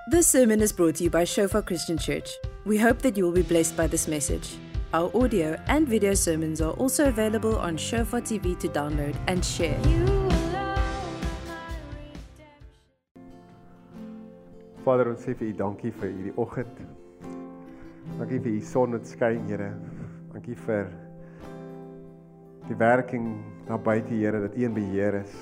This sermon is brought to you by Shofar Christian Church. We hope that you will be blessed by this message. Our audio and video sermons are also available on Shofar TV to download and share. Vader, ons sê vir U dankie vir hierdie oggend. Dankie vir U son wat skyn, Here. Dankie vir die werking daar buite, Here, dat U in beheer is.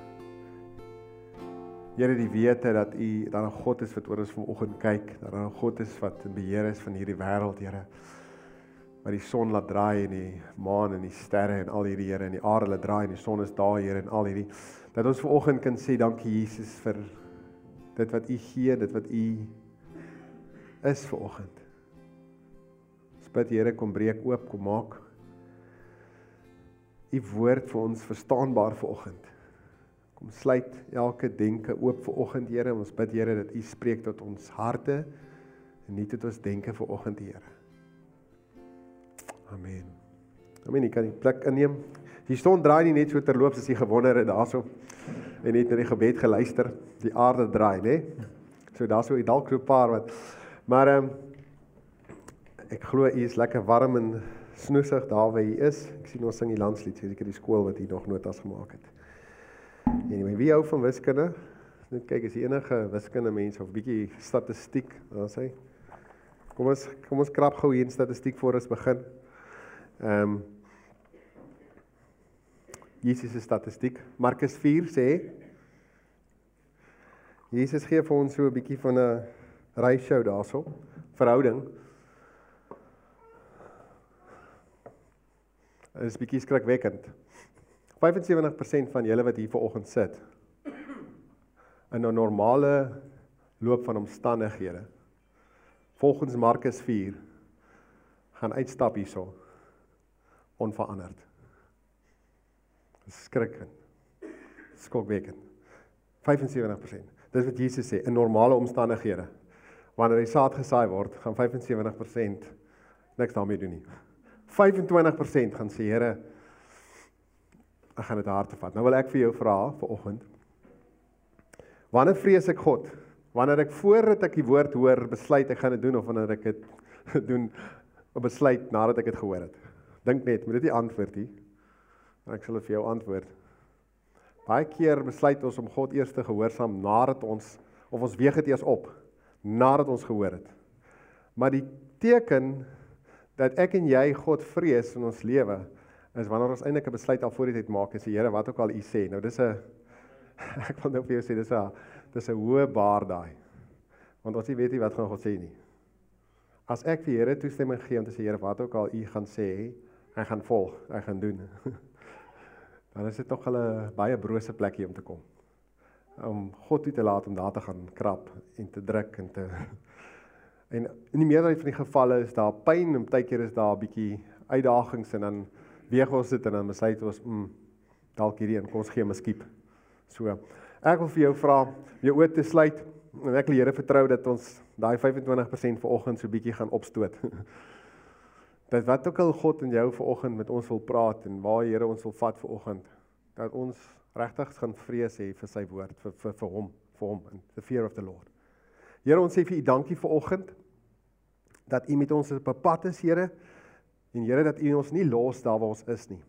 Here, die wete dat U daar 'n God is wat oor ons vanoggend kyk, dat daar 'n God is wat in beheer is van hierdie wêreld, Here. Wat die son laat draai en die maan en die sterre en al hierdie, Here, en die aarde laat draai en die son is daar, Here, en al hierdie. Dat ons vanoggend kan sê dankie Jesus vir dit wat U gee, dit wat U is vanoggend. Ons bid, Here, kom breek oop, kom maak U woord vir ons verstaanbaar vanoggend. Kom sluit elke denke oop vanoggend, Here. Ons bid, Here, dat U spreek tot ons harte en nie tot ons denke vanoggend, Here. Amen. Amen, jy kan die plek inneem. Die son draai nie net so terloops as jy gewonder het daarso en net na die gebed geluister. Die aarde draai, né? So daarso het dalk so 'n paar wat. Maar ek glo U is lekker warm en snoesig daar waar U is. Ek sien ons sing die landslied, seker die skool wat hier nog notas gemaak het. Anyway, wie hou van wiskunde? Net kyk, is die enige wiskunde mense of bietjie statistiek, daar sê. Kom ons krap gou hier in statistiek voor ons begin. Jesus se statistiek. Markus 4 sê Jesus gee vir ons so 'n bietjie van 'n ratio daarso, verhouding. Dit is bietjie skrikwekkend. 75% van julle wat hier vanoggend sit, in 'n normale loop van omstandighede, volgens Markus 4, gaan uitstap hierso, onveranderd. Skrikwekkend. Skokwekkend. 75%. Dis wat Jesus sê, in normale omstandighede. Wanneer die saad gesaai word, gaan 75% niks daarmee doen nie. 25% gaan sê, Here, ek gaan dit hard vat. Nou wil ek vir jou vra vanoggend. Wanneer vrees ek God? Wanneer ek voordat ek die woord hoor, besluit ek gaan dit doen, of wanneer ek dit doen, of besluit nadat ek dit gehoor het? Dink net, moet dit nie antwoord nie. Ek sal vir jou antwoord. Baie keer besluit ons om God eers te gehoorsaam nadat ons, of ons weeg dit eers op, nadat ons gehoor het. Maar die teken dat ek en jy God vrees in ons lewe, is wanneer ons eintlik 'n besluit al voor die tyd maak en sê, Here, wat ook al U sê. Nou dis 'n ek wil nou vir jou sê, dis 'n hoë baar daai. Want ons weet nie wat gaan God sê nie. As ek vir Here toestemming gee om te sê, Here, wat ook al U gaan sê, ek gaan volg, ek gaan doen. Dan is dit nog 'n baie brose plekkie om te kom. Om God toe te laat om daar te gaan krap en te druk en te en in die meerderheid van die gevalle is daar pyn en partykeer is daar 'n bietjie uitdagings en dan weeg ons dit en dan besluit ons dalk hierdie en kom ons gee 'n skiep. So, ek wil vir jou vra jou oë te sluit en ek wil die Here vertrou dat ons daai 25% vanoggend so bietjie gaan opstoot. Dat wat ook al God en jou vanoggend met ons wil praat en waar Here ons wil vat vanoggend, dat ons regtig gaan vrees hê vir sy woord, vir hom, in the fear of the Lord. Here, ons sê vir U dankie vanoggend, dat U met ons op 'n pad is, Here, en Here, dat U ons nie los daar waar ons is nie.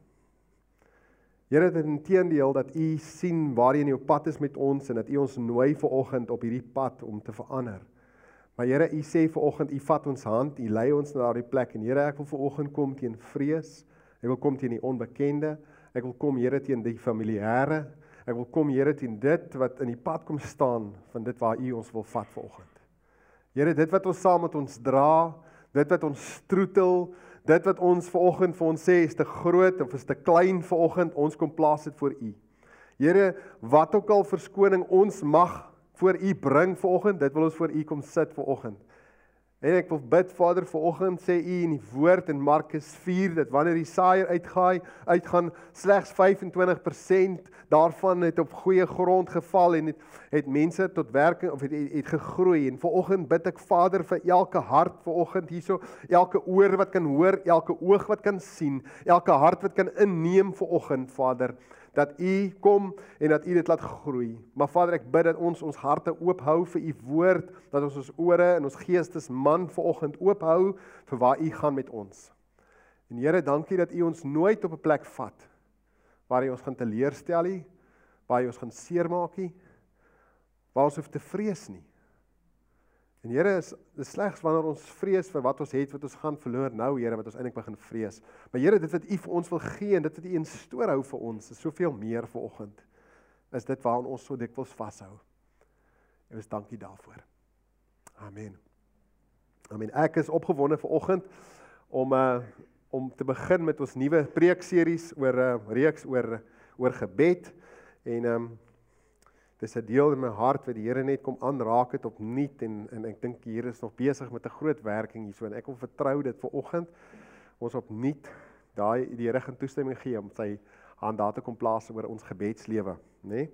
Here, dit inteendeel dat U sien waarheen U op pad is met ons, en dat U ons nooi vanoggend op hierdie pad om te verander. Maar Here, U sê vanoggend, U vat ons hand, U lei ons na daardie plek, en Here, ek wil vanoggend kom teen vrees, ek wil kom teen die onbekende, ek wil kom, Here, teen die familiêre, ek wil kom, Here, teen dit wat in die pad kom staan, van dit waar U ons wil vat vanoggend. Here, dit wat ons saam met ons dra, dit wat ons stroetel, dit wat ons vanoggend vir ons sê, is te groot, of is te klein vanoggend, ons kom plaas dit voor U. Here, wat ook al verskoning ons mag voor U bring vanoggend, dit wil ons voor U kom sit vanoggend. En ek wil bid, Vader, vanoggend sê U in die woord in Markus 4, dat wanneer die saaier uitgaan, slegs 25% daarvan het op goeie grond geval en het mense tot werking, of het gegroei. En vanoggend bid ek, Vader, vir elke hart vanoggend hierso, elke oor wat kan hoor, elke oog wat kan sien, elke hart wat kan inneem vanoggend, Vader, dat U kom en dat U dit laat groei. Maar Vader, ek bid dat ons harte oophou vir U woord, dat ons ore en ons geestes man vanoggend oophou vir waar U gaan met ons. En Here, dankie dat U ons nooit op 'n plek vat waar U ons gaan teleurstel nie, waar U ons gaan seermaak nie, waar ons hoef te vrees nie. En Here, is slegs wanneer ons vrees vir wat ons het, wat ons gaan verloor nou, Here, wat ons eintlik begin vrees. Maar Here, dit wat U vir ons wil gee, en dit wat U in stoor hou vir ons, is soveel meer vanoggend, is dit waaraan ons so dikwels vashou. En ons dankie daarvoor. Amen. Amen. Ek is opgewonde vanoggend om te begin met ons nuwe preekseries oor reeks oor gebed, en dis 'n deel in my hart wat die Here net kom aanraak het opnuut, en ek dink die Here is nog besig met 'n groot werking hierso, en ek wil vertrou dit vanoggend, ons opnuut die Here gaan toestemming gee om sy hand daar te kom plaas oor ons gebedslewe, né?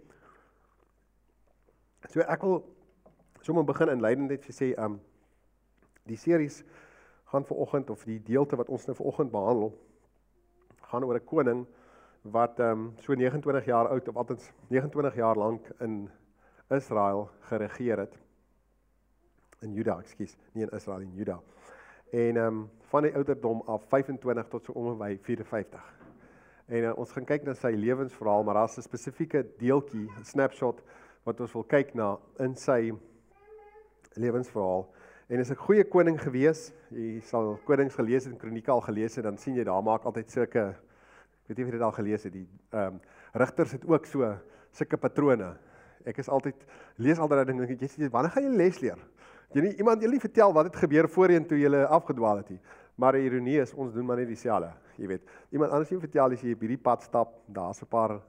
So ek wil sommer begin inleidend net sê, die series gaan vanoggend, of die deelte wat ons nou vanoggend behandel, gaan oor 'n koning wat so 29 jaar oud, of althans 29 jaar lank in Israel geregeer het. In Juda, nie in Israel, in Juda. En van die ouderdom af 25 tot so ongeveer 54. En ons gaan kyk na sy lewensverhaal, maar daar's 'n spesifieke deeltjie, 'n snapshot, wat ons wil kyk na in sy lewensverhaal. En is 'n goeie koning gewees. Jy sal konings gelees het en kronieke al gelees het, dan sien jy daar maak altyd sulke, ek weet nie of jy dit al gelees het, die rigters het ook sulke patrone. Ek lees altyd dinge, jy sê, wanneer gaan jy les leer? Iemand jy nie vertel wat het gebeur voorheen toe jy afgedwaal het nie. Maar die ironie is, ons doen maar net dieselfde, jy weet. Iemand anders nie vertel as jy op hierdie pad stap, daar's 'n paar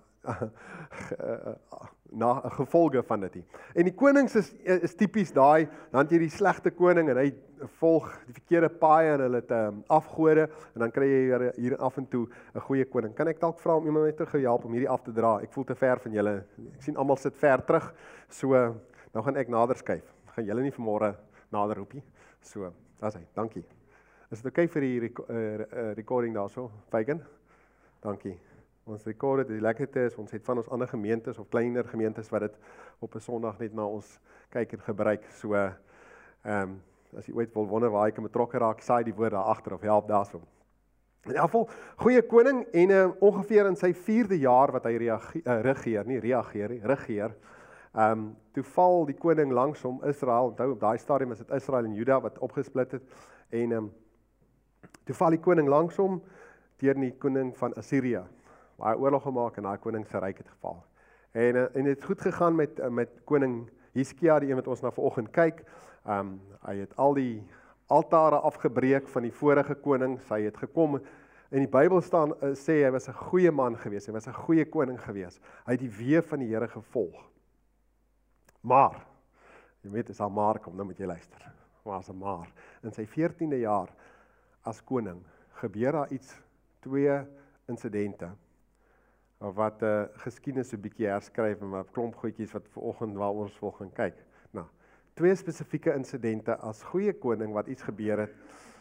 gevolge van dit nie. En die konings is tipies daai, dan het jy die slegte koning en hy volg die verkeerde paaie en hulle het afgode, en dan kry jy hier af en toe 'n goeie koning. Kan ek dalk vra om iemand my te help om hierdie af te dra? Ek voel te ver van julle. Ek sien almal sit ver terug. So nou gaan ek nader skuif. Gaan julle nie vanmôre nader roep nie. So, daar's hy. Dankie. Is dit okay vir die recording daarso? Feigen? Dankie. Ons rekord dit, die lekkerte is, ons het van ons ander gemeentes of kleiner gemeentes wat dit op 'n Sondag net na ons kyk en gebruik. So, as jy ooit wil wonder waar ek betrokke raak, saai die woord daar agter of help daarso. In elk geval, goeie koning, en ongeveer in sy 4de jaar wat hy regeer, toe val die koning langsom Israel, onthou op daai stadium is dit Israel en Juda wat opgesplit het, en toe val die koning langsom deur die koning van Assirië. Waar hy oorlog gemaak en daai koning se ryk het geval. En dit het goed gegaan met koning Hiskia, die een wat ons na vanoggend kyk. Hy het al die altare afgebreek van die vorige konings. Hy het gekom, in die Bybel staan, sê hy was 'n goeie man gewees, hy was 'n goeie koning gewees. Hy het die weë van die Here gevolg. Maar, jy weet, as daar maar kom, dan moet jy luister. Maar as 'n maar. In sy 14de jaar as koning gebeur daar iets, 2 insidente, wat geskiedenis so 'n bietjie herskryf, en 'n klomp goedjies wat vanoggend waar ons wil gaan kyk. Nou, 2 spesifieke insidente as goeie koning wat iets gebeur het,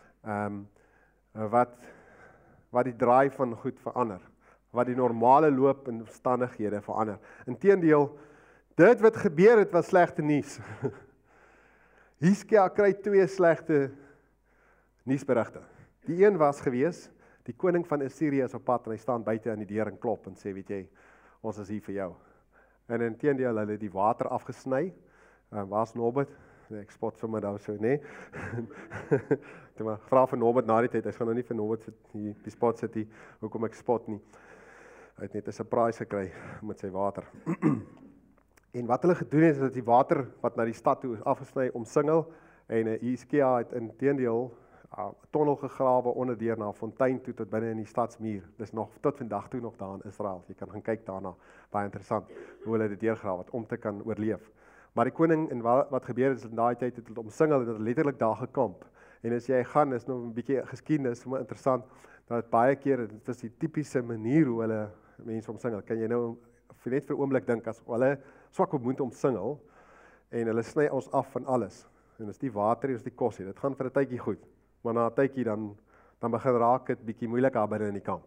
wat die draai van goed verander, wat die normale loop en omstandighede verander. Inteendeel, dit wat gebeur het was slegte nuus. Hiskia kry 2 slegte nuusberigte. Die een was gewees, die koning van Assirië is op pad en hy staan buite aan die deur en klop en sê, weet jy, ons is hier vir jou. En inteendeel, hulle het die water afgesny. Waar's Norbert? Ek spot sommer daar so, nee. Toe maar vra vir Norbert na die tyd, hy gaan nou nie vir Norbert sit hier, die spot sit hier, hoekom ek spot nie. Hy het net 'n surprise gekry met sy water. En wat hulle gedoen het, is dat die water wat na die stad toe is afgesny omsingel, en Hiskia het inteendeel 'n tonnel gegrawe onderdeur na 'n fontein toe tot binne in die stadsmuur. Dis nog tot vandag toe nog daar in Israel. Jy kan gaan kyk daarna. Baie interessant hoe hulle dit deurgrawe het om te kan oorleef. Maar die koning, en wat gebeur is in daai tyd het hulle omsingel en het letterlik daar gekamp. En as jy gaan, is nog 'n bietjie geskiedenis, maar interessant, dat baie keer, dit is die tipiese manier hoe hulle mense omsingel. Kan jy nou net vir 'n oomblik dink, as hulle swak op moet omsingel, en hulle sny ons af van alles. En dis die water, dis die kos, dit gaan vir 'n tydjie goed. Maar na 'n tydjie dan begin raak dit bietjie moeilik daar binne in die kamp.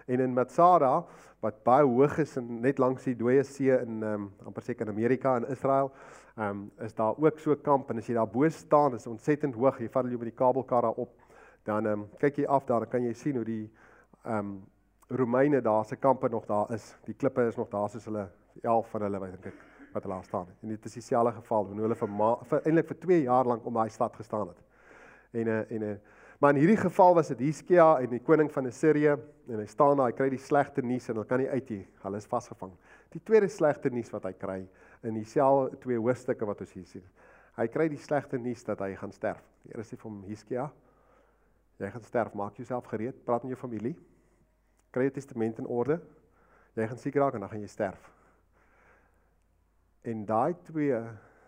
En in Masada, wat baie hoog is en net langs die Dooie See in amper seker in Amerika en Israel, is daar ook so 'n kamp en as jy daar bo staan, is ontsettend hoog. Jy vat jy met die kabelkar daar op, dan kyk jy af daar, dan kan jy sien hoe die Romeine daar se kampe nog daar is. Die klippe is nog daar soos hulle 11 van hulle dink ek wat hulle daar staan. En dit is dieselfde geval hoe hulle eintlik vir 2 jaar lank om daai stad gestaan het. Maar in hierdie geval was dit Hiskia en die koning van Assirië en hy staan daar, hy kry die slegte nuus en hulle kan nie uit nie. Hulle is vasgevang. Die tweede slegte nuus wat hy kry in dieselfde 2 hoofstukke wat ons hier sien. Hy kry die slegte nuus dat hy gaan sterf. Die Here sê vir hom, Hiskia, jy gaan sterf, maak jouself gereed, praat met jou familie. Kry jou testament in orde. Jy gaan siek raak en dan gaan jy sterf. En daai 2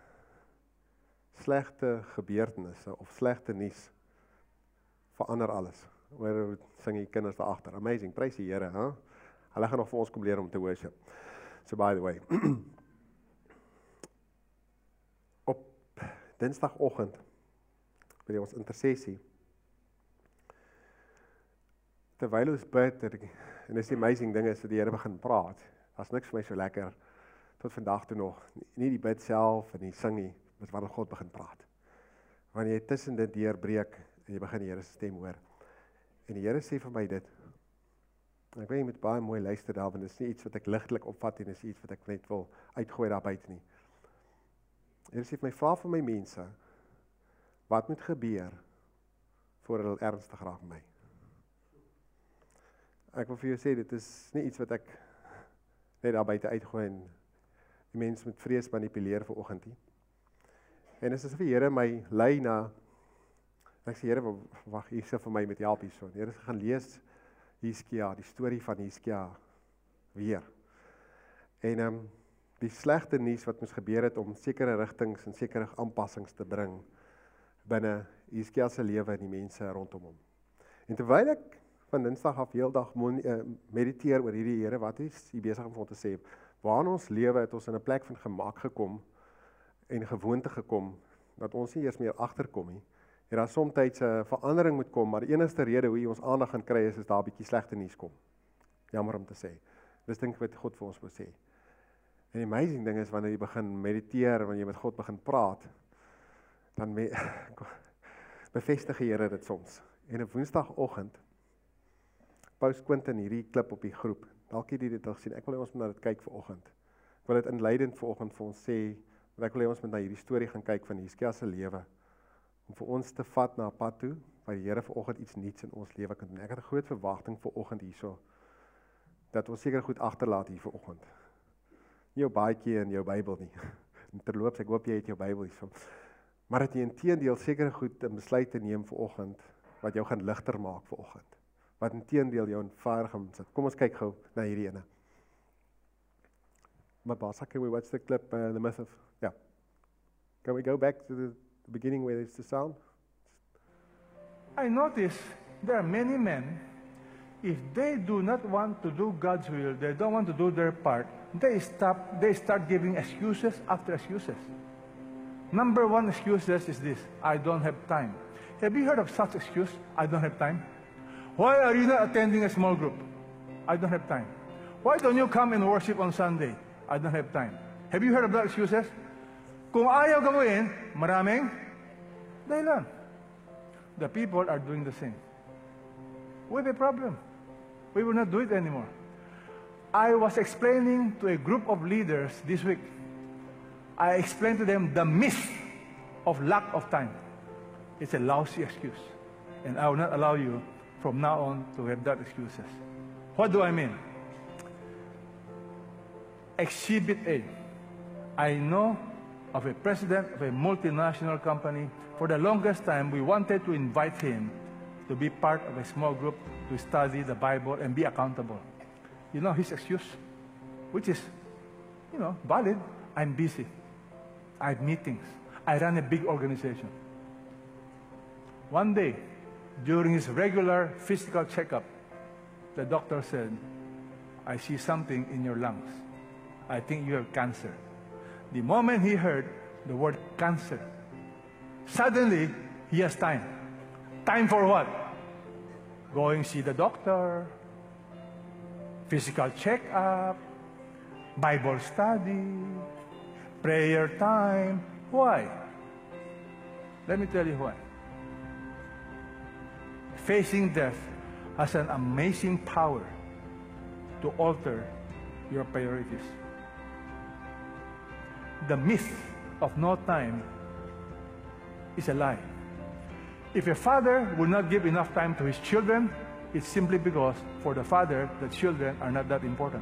slegte gebeurtenisse of slegte nuus verander alles. Waar sing die kinders daar agter. Amazing, prys die Here, hè? Hulle gaan nog vir ons kom leer om te worship. So by the way. Op Dinsdagoggend by ons intersessie, terwyl ons bid, en dis die amazing ding is dat die Here begin praat. Daar's niks vir my so lekker tot vandag toe nog. Nie die bid self en die sing nie, maar wanneer God begin praat. Wanneer jy tussen dit deurbreek en jy begin die Here se stem hoor. En die Here sê vir my dit. Ek weet jy moet baie mooi luister daar, want dit is nie iets wat ek ligtelik opvat en dit is iets wat ek net wil uitgooi daar buite nie. Die Here sê vir my, vra vir my mense, wat moet gebeur voordat hulle ernstig raak met my? Ek wil vir jou sê, dit is nie iets wat ek net daar buite uitgooi en die mens met vrees manipuleer vir oggend nie. En dit is asof die Here my lei na, ek sê, Here, wag, hier sê vir my met help hierso. Die Here sê, gaan lees Hiskia, die storie van Hiskia weer. En die slegte nuus wat moes gebeur het om sekere rigtings en sekere aanpassings te bring binne Hiskia se lewe en die mense rondom hom. En terwyl ek van Dinsdag af heeldag mediteer oor hierdie Here, wat is hy besig om vir ons te sê? Waar in ons lewe het ons in 'n plek van gemak gekom en gewoonte gekom, dat ons nie eers meer agterkom nie. En daar soms 'n verandering moet kom, maar die enigste rede hoe jy ons aandag gaan kry is daar 'n bietjie slegte nuus kom. Jammer om te sê. Dis dink ek wat God vir ons wil sê. En die amazing ding is wanneer jy begin mediteer, wanneer jy met God begin praat, dan bevestig die Here dit soms. En op Woensdagoggend post Quentin hierdie klip op die groep. Dalk het jy dit al gesien. Ek wil hê ons moet na dit kyk vanoggend. Ek wil dit inleidend vanoggend vir ons sê, want ek wil hê ons moet na hierdie storie gaan kyk van Hiskia se lewe, om vir ons te vat na 'n pad toe, waar die Here vanoggend iets nuuts in ons lewe kan doen. Ek het 'n groot verwagting vanoggend hierso, dat ons seker goed agterlaat hier vanoggend. Nie jou baadjie en jou Bybel nie. En terloops, ek hoop jy het jou Bybel hierso. Maar dat jy inteendeel seker goed 'n besluit te neem vanoggend, wat jou gaan ligter maak vanoggend. Wat inteendeel jou in vaar gaan sit. Kom ons kyk gou na hierdie ene. Maar Basa, can we watch the clip, the myth of, yeah. Can we go back to the beginning where there's the sound? I notice there are many men, if they do not want to do God's will, they don't want to do their part, they start giving excuses after excuses. Number one excuses is this: I don't have time. Have you heard of such excuse? I don't have time. Why are you not attending a small group? I don't have time. Why don't you come and worship on Sunday? I don't have time. Have you heard of that excuses? Kung ayaw gawin, maraming dahilan. The people are doing the same. We have a problem. We will not do it anymore. I was explaining to a group of leaders this week. I explained to them the myth of lack of time. It's a lousy excuse. And I will not allow you from now on to have that excuses. What do I mean? Exhibit A. I know of a president of a multinational company. For the longest time, we wanted to invite him to be part of a small group to study the Bible and be accountable. You know his excuse, which is, valid. I'm busy. I have meetings. I run a big organization. One day, during his regular physical checkup, the doctor said, I see something in your lungs. I think you have cancer. The moment he heard the word cancer, suddenly he has time. Time for what? Going see the doctor, physical check-up, Bible study, prayer time. Why? Let me tell you why. Facing death has an amazing power to alter your priorities. The myth of no time is a lie. If a father will not give enough time to his children, it's simply because for the father, the children are not that important.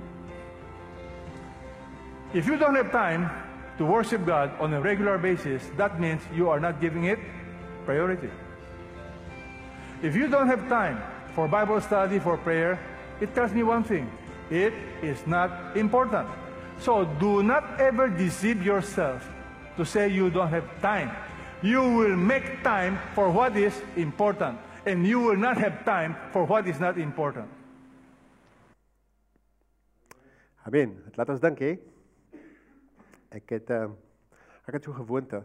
If you don't have time to worship God on a regular basis, that means you are not giving it priority. If you don't have time for Bible study, for prayer, it tells me one thing: it is not important. So do not ever deceive yourself to say you don't have time. You will make time for what is important, and you will not have time for what is not important. Amen. Laat ons dink, hè. Ek het so gewoonte.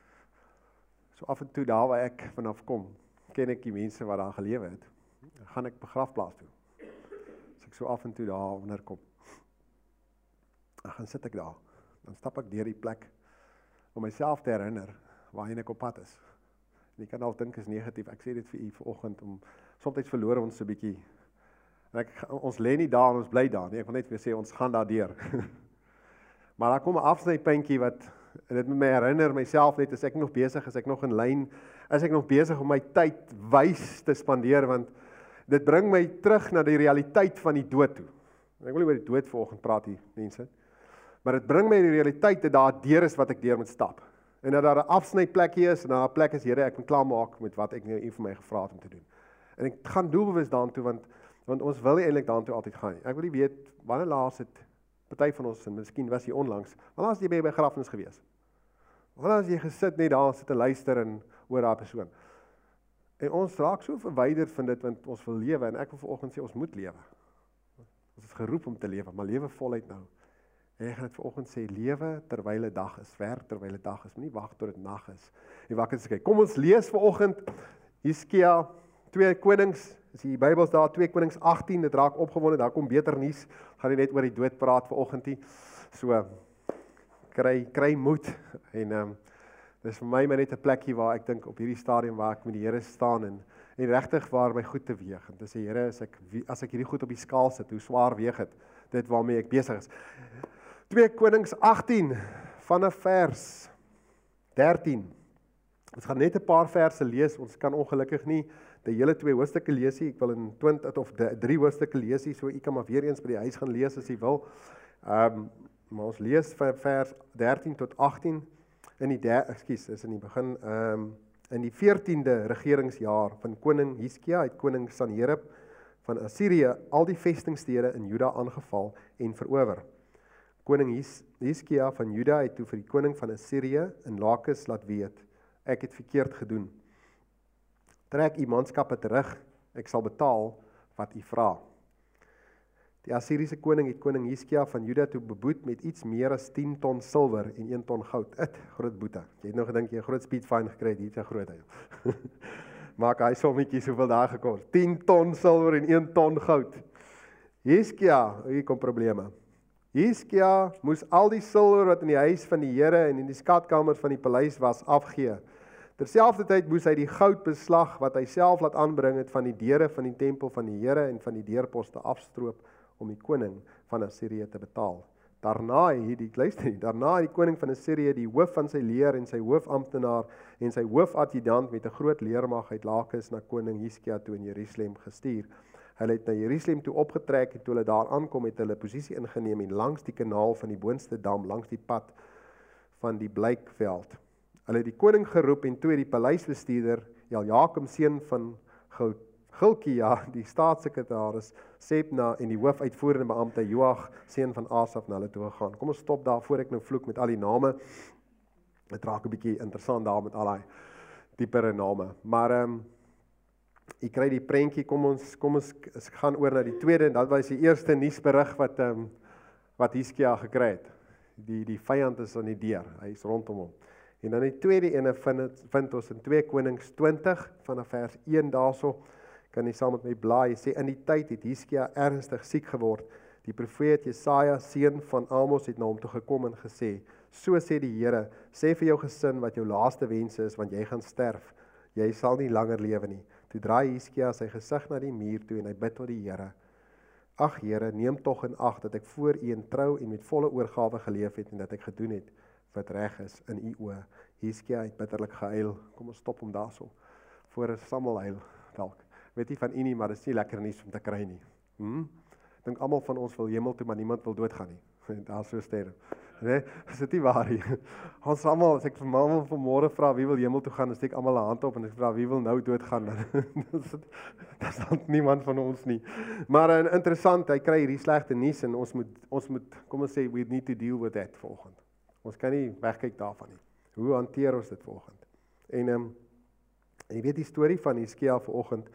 So af en toe daar waar ek vanaf kom, ken ek die mense wat daar gelewe het. Dan gaan ek begrafplaas toe. As ek so af en toe daar onderkom, dan gaan sit ek daar. Dan stap ek deur die plek om myself te herinner waarheen ek op pad is. En jy kan al dink is negatief. Ek sê dit vir u vanoggend om soms verloor ons 'n bietjie. En ons lê nie daar en ons bly daar nie. Ek wil net weer sê ons gaan daar deur. Maar daar kom 'n afsnypuntjie wat dit met my herinner myself net, as ek nog besig is, ek nog in lyn, as ek nog besig om my tyd wys te spandeer, want dit bring my terug na die realiteit van die dood toe. Ek wil nie oor die dood vanoggend praat hier, mense. Maar dit bring my die realiteit dat daar 'n deur is wat ek deur moet stap. En dat daar 'n afsnyplekkie is, en daar 'n plek is, Here, ek moet klaarmaak met wat ek nou vir my gevra het om te doen. En ek gaan doelbewus daartoe, want ons wil nie eintlik daartoe altyd gaan nie. Ek wil nie weet, wanneer laas het party van ons, en miskien was jy onlangs, wanneer was jy by 'n begrafnis gewees? Wanneer was jy gesit net daar, sit en luister en oor daai persoon? En ons raak so verwyderd van dit, want ons wil lewe, en ek wil vanoggend sê, ons moet lewe. Ons is geroep om te lewe, maar lewe voluit nou. En ek gaan dit vanoggend sê, lewe terwyl 'n dag is, werk terwyl 'n dag is, moenie wag tot dit nag is. En wakker is, kyk, kom ons lees vanoggend, Hiskia, 2 Konings, is die Bybels daar, 2 Konings 18, dit raak opgewonde, daar kom beter nuus, gaan nie net oor die dood praat vanoggend nie, so, kry moed, en dis vir my net 'n plekkie waar ek dink op hierdie stadium waar ek met die Here staan, en regtig waar my goed te weeg, en te sê, Here, as ek hierdie goed op die skaal sit, hoe swaar weeg dit waarmee ek besig is. 2 Konings 18, vanaf vers 13, ons gaan net 'n paar verse lees, ons kan ongelukkig nie die hele 2 hoofstukke lees nie, ek wil in 20 of 3 hoofstukke lees nie, so ek kan maar weer eens by die huis gaan lees as jy wil, maar ons lees vers 13 tot 18, is in die begin, in die 14de regeringsjaar van koning Hiskia, het koning Sanherib van Assirië al die vestingstede in Juda aangeval en verower. Koning Hiskia van Juda het toe vir die koning van Assirië in Lakis laat weet, ek het verkeerd gedoen. Trek u manskappe terug, ek sal betaal wat u vra. Die Assiriese koning het koning Hiskia van Juda toe beboet met iets meer as 10 ton silwer en 1 ton goud. Groot boete. Jy het nou gedink jy 'n groot speedfine gekry het, hier is 'n groot hy. Maak hy sommetjies hoeveel daar gekos. 10 ton silwer en 1 ton goud. Hiskia, hier kom probleme. Hiskia moes al die silwer wat in die huis van die Here en in die skatkamers van die paleis was afgee. Terselfdertyd moes hy die goud beslag wat hy self laat aanbring het van die deure van die tempel van die Here en van die deurposte afstroop om die koning van Assirië te betaal. Daarna het die koning van Assirië die hoof van sy leer en sy hoofamptenaar en sy hoofadjudant met 'n groot leermag uit Lakis na koning Hiskia toe in Jerusalem gestuur. Hulle het na Jerusalem toe opgetrek en toe hulle daar aankom het hulle posisie ingeneem en langs die kanaal van die boonste dam, langs die pad van die Blykveld. Hulle het die koning geroep en toe het die paleisbestuurder Eljakim seun van Gilkia, die staatssekretaris Sebna en die hoofuitvoerende beampte Joag seun van Asaf na hulle toe gegaan. Kom ons stop daar voor ek nou vloek met al die name. Dit raak 'n bietjie interessant daar met al die diepere name. Maar ek kry die prentjie, kom ons gaan oor na die tweede, en dat was die eerste nuusberig wat Hiskia gekry het. Die vyand is aan die deur, hy is rondom hom. En dan die tweede ene vind ons in 2 Konings 20 vanaf vers 1 daarso, kan jy saam met my blaai, sê in die tyd het Hiskia ernstig siek geword, Die profeet Jesaja, seun van Amos, het na hom toe gekom en gesê, so sê die Here, sê vir jou gesin wat jou laaste wens is, want jy gaan sterf. Jy sal nie langer lewe nie. Toe draai Hiskia sy gesig na die muur toe en hy bid tot die Here. Ag Here, neem tog in ag dat ek voor U in trou en met volle oorgawe geleef het en dat ek gedoen het wat reg is in U oë. Hiskia het bitterlik gehuil. Kom ons stop hom daarso. Voor Samuel huil dalk. Weet nie van U nie, maar dit is nie lekker nuus om te kry nie. Ek dink almal van ons wil hemel toe, maar niemand wil doodgaan nie. Daar so sterre. Nee, is dit nie waar nie? Ons almal, as ek vir mamma vanmôre vra wie wil hemel toe gaan, dan steek almal 'n hand op en ek vra wie wil nou doodgaan. Dis dan niemand van ons nie. Maar interessant, hy kry hierdie slegte nuus en ons moet kom ons sê we need to deal with that vanoggend. Ons kan nie wegkyk daarvan nie. Hoe hanteer ons dit vanoggend? En jy weet die storie van Hiskia vanoggend.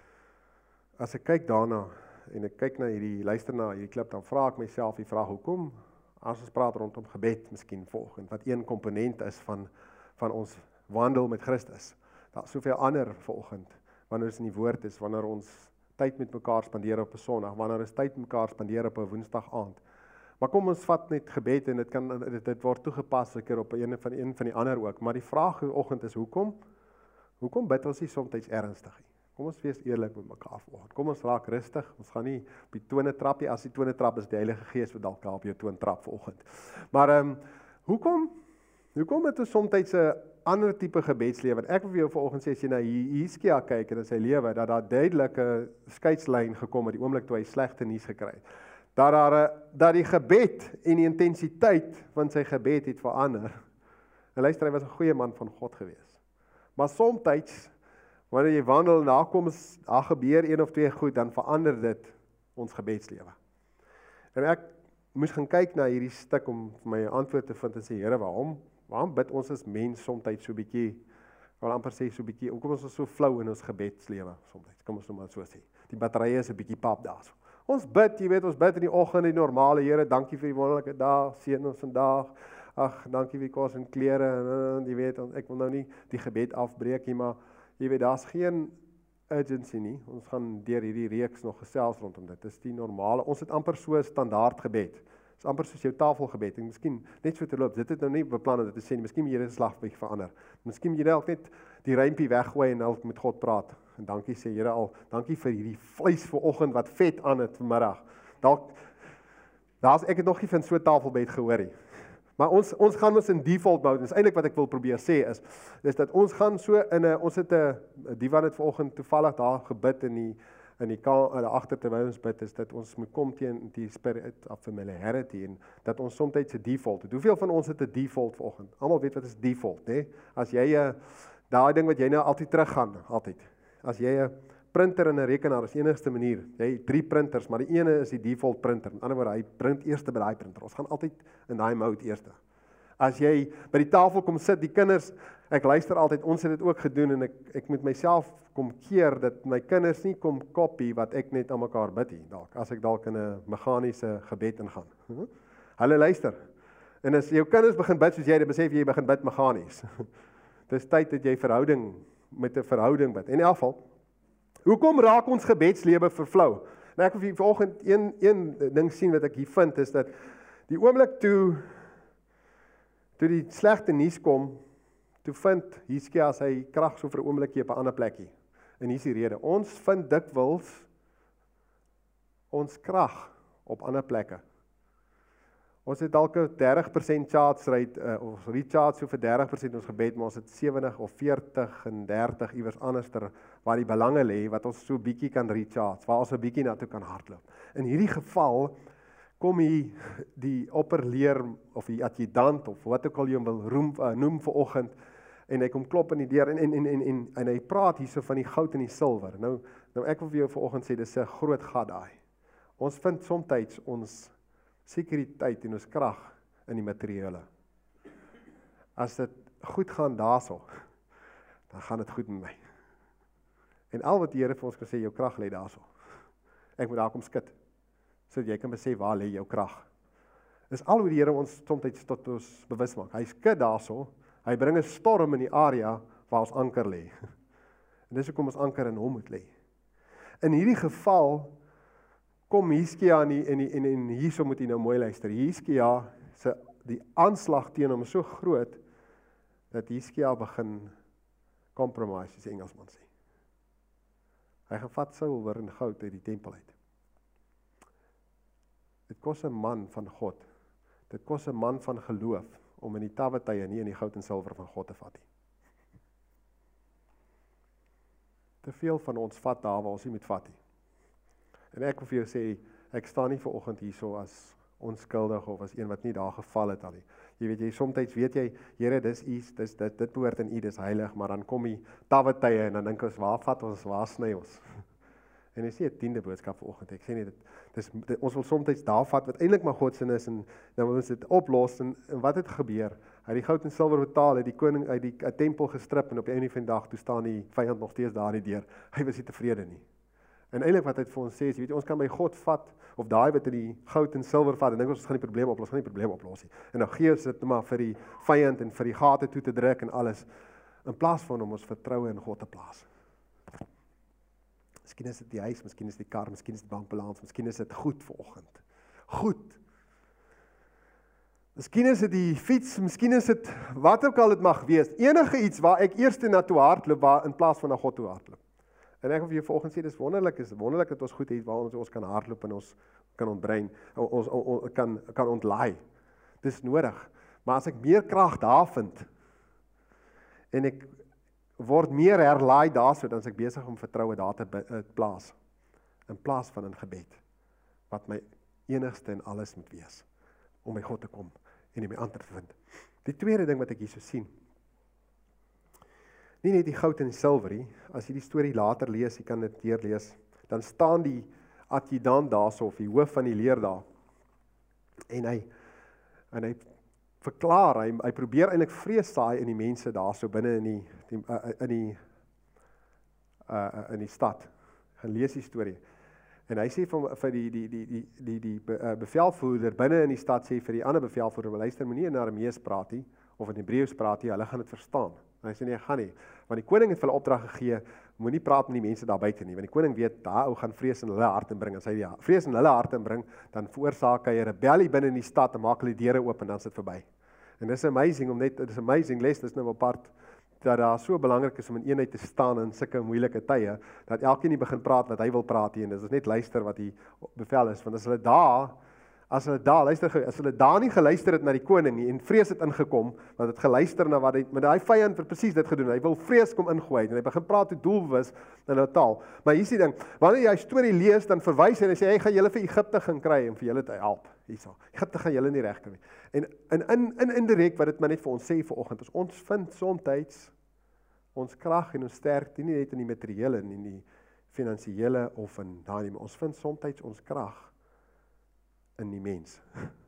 As ek kyk daarna en ek kyk na luister na hierdie klip, dan vra ek myself die vraag, hoekom, as ons praat rondom gebed miskien volgend, wat een komponent is van ons wandel met Christus. Daar is soveel ander volgend, wanneer ons in die woord is, wanneer ons tyd met mekaar spandeer op 'n Sondag, wanneer ons tyd met mekaar spandeer op 'n Woensdag aand. Maar kom ons vat net gebed en dit word toegepas seker op een van die ander ook. Maar die vraag vanoggend is hoekom bid ons nie soms ernstig nie? Kom ons wees eerlik met mekaar vanoggend. Kom ons raak rustig. Ons gaan nie op die tone trap nie. As die tone trap is die Heilige Gees wat dalk op jou toon trap vanoggend. Maar hoekom het ons soms 'n ander tipe gebedslewe? Ek wil vir jou vanoggend sê as jy na Hiskia kyk en in sy lewe dat daar duidelike skeidslyn gekom het die oomblik toe hy slegte nuus gekry het. Dat die gebed en die intensiteit van sy gebed het verander. En luister, hy was 'n goeie man van God gewees. Maar soms wanneer jy wandel, daar gebeur een of twee goed, dan verander dit ons gebedslewe. En ek moes gaan kyk na hierdie stuk om vir my antwoord te vind en sê, Here, waarom bid ons as mens soms so bietjie, wil amper sê so bietjie, hoekom is ons so flou in ons gebedslewe soms? Kom ons nou maar so sê. Die batterye is 'n bietjie pap daarso. Ons bid, jy weet, ons bid in die oggend, die normale, Here, dankie vir die wonderlike dag, seën ons vandag. Ag, dankie vir kos en klere, jy weet, ek wil nou nie die gebed afbreek nie, maar jy weet, daar's geen urgency nie. Ons gaan deur hierdie reeks nog gesels rondom dit. Dis die normale. Ons het amper so standaard gebed. Dis amper soos jou tafelgebed. En miskien net so terloops, dit het nou nie beplan om dit te sê nie. Miskien jy dit slag bietjie verander. Miskien jy dalk net die rympie weggooi en dalk met God praat. En dankie sê Here al, dankie vir hierdie vleis vanoggend wat vet aan het vanmiddag. Ek het nog nie van so 'n tafelgebed gehoor nie. Maar ons gaan ons in default mode. Dis eintlik wat ek wil probeer sê is dat ons gaan so ons het 'n divan het vanoggend toevallig daar gebid in die agter terwyl ons bid is dat ons moet kom teen die spirit of familiarity en dat ons soms 'n default het. Hoeveel van ons het 'n default vanoggend? Almal weet wat is default, né? As jy daai ding wat jy nou altyd teruggaan, altyd. As jy 'n printer en 'n rekenaar is die enigste manier. Jy het 3 printers, maar die ene is die default printer. Met ander woorde, hy print eers by daai printer. Ons gaan altyd in daai mode eers. As jy by die tafel kom sit, die kinders, ek luister altyd, ons het dit ook gedoen en ek moet myself kom keer dat my kinders nie kom kopie wat ek net aan mekaar bid nie, dalk as ek dalk in 'n meganiese gebed ingaan. Hulle luister. En as jou kinders begin bid soos jy, dan besef jy begin bid meganies. Dis tyd dat jy met 'n verhouding bid. In elk geval, hoekom raak ons gebedslewe vervlou? Nou ek wil vanoggend een ding sien wat ek hier vind is dat die oomblik toe die slegte nuus kom, toe vind Hiskia sy krag so vir 'n oombliekie op 'n ander plekkie. En hier is die rede. Ons vind dikwels ons krag op ander plekke. Ons het dalk 'n 30% charge rate, ons recharge so vir 30% ons gebed, maar ons het 70 of 40 en 30 iewers anderster waar die belange lê wat ons so bietjie kan recharge, waar ons 'n bietjie na toe kan hardloop. In hierdie geval kom hier die opperleer of die adjudant of wat ook al jy hom wil noem vanoggend en hy kom klop in die deur en hy praat hierso van die goud en die silwer. Nou ek wil vir jou vanoggend sê dis 'n groot gat daai. Ons vind soms ons sekuriteit en ons krag in die materiële. As dit goed gaan daarso, dan gaan dit goed met my. En al wat die Here vir ons kan sê, jou krag lê daarso. Ek moet daar kom skud, sodat jy kan besef waar lê jou krag. Dis al hoe die Here ons soms tot ons bewus maak. Hy skud daarso, hy bring 'n storm in die area waar ons anker lê. En dis hoekom ons anker in hom moet lê. In hierdie geval kom Hiskia en hierso moet jy nou mooi luister. Hiskia, die aanslag teen hom is so groot, dat Hiskia begin compromise, soos die Engelsman sê. Hy gaan vat silwer en goud uit die tempel uit. Dit kos 'n man van God, dit kos 'n man van geloof, om in die tawetye nie in die goud en silwer van God te vat nie. Te veel van ons vat daar waar ons nie moet vat nie. En ek wil vir jou sê, ek staan nie vanoggend hierso as onskuldig of as een wat nie daar geval het al nie. Jy weet, soms weet jy, Here, dit behoort in U, dis heilig, maar dan kom die tawetye en dan dink ons, waar vat ons, waar sny ons? En dis nie 'n 10de boodskap vanoggend. Ek sê nie ons wil soms daar vat wat eintlik maar God se is en dan wil ons dit oplos en wat het gebeur? Hy het die goud en silwer betaal, het die koning uit die tempel gestrip en op die einde van die dag toe staan die vyand nog steeds daar die deur. Hy was nie tevrede nie. En eintlik wat hy vir ons sê is, weet jy, ons kan by God vat of daai wat in die goud en silwer vat en dink ons gaan die probleem oplos, gaan die probleem oplos nie. En dan gee ons dit maar vir die vyand en vir die gate toe te druk en alles in plaas van om ons vertroue in God te plaas. Miskien is dit die huis, miskien is dit die kar, miskien is dit bankbalans, miskien is dit goed vanoggend. Goed. Miskien is dit die fiets, miskien is dit wat ook al dit mag wees. Enige iets waar ek eers na toe hardloop waar in plaas van na God toe hardloop. En ek wil vir jou vanoggend sê, dis wonderlik dat ons goed het waar ons kan hardloop en ons kan ontbrein, ons kan ontlaai. Dis nodig. Maar as ek meer krag daar vind en ek word meer herlaai daarso, dan is ek besig om vertroue daar te plaas, in plaas van in gebed, wat my enigste en alles moet wees, om by God te kom en my antwoord te vind. Die tweede ding wat ek hierso sien, nie net die goud en die silwer nie, as jy die storie later lees, jy kan dit deurlees, dan staan die adjudant daarso, of die hoof van die leer daar, en hy verklaar, hy probeer eintlik vrees saai in die mense daarso binne in die stad. Gaan lees die storie. En hy sê vir die bevelvoerder binne in die stad, sê vir die ander bevelvoerder, luister, moenie in Aramees praat nie, of in Hebreëus praat nie, hulle gaan dit verstaan. En hy sê nee, gaan nie, want die koning het vir hulle opdrag gegee, moenie praat met die mense daar buite nie, want die koning weet, daar ou gaan vrees in hulle hart inbring, en sy ja, vrees in hulle hart inbring, dan veroorsaak hy 'n rebellie binne in die stad, en maak hulle die deure oop, en dan is dit verby. En dis amazing, dis amazing les, dis nou 'n part, dat daar so belangrik is om in eenheid te staan in sulke moeilike tye, dat elkeen nie begin praat wat hy wil praat nie, en dis net luister wat die bevel is, want as hulle daar nie geluister het na die koning nie, en vrees het ingekom, want het geluister na wat maar die vyand het presies dit gedoen, hy wil vrees kom ingooi, en hy begin praat hoe doelbewus in hulle taal, maar hier is die ding, wanneer jy die storie lees, dan verwys hy en hy sê, hy gaan julle vir Egipte gaan kry, en vir julle te help, hierso, Egipte gaan julle nie reg kry, en indirek wat dit maar net vir ons sê vanoggend, is ons vind soms ons krag en ons sterkte, nie net in die materiële, en in die finansiële, of in daai, maar ons vind soms ons krag in die mens.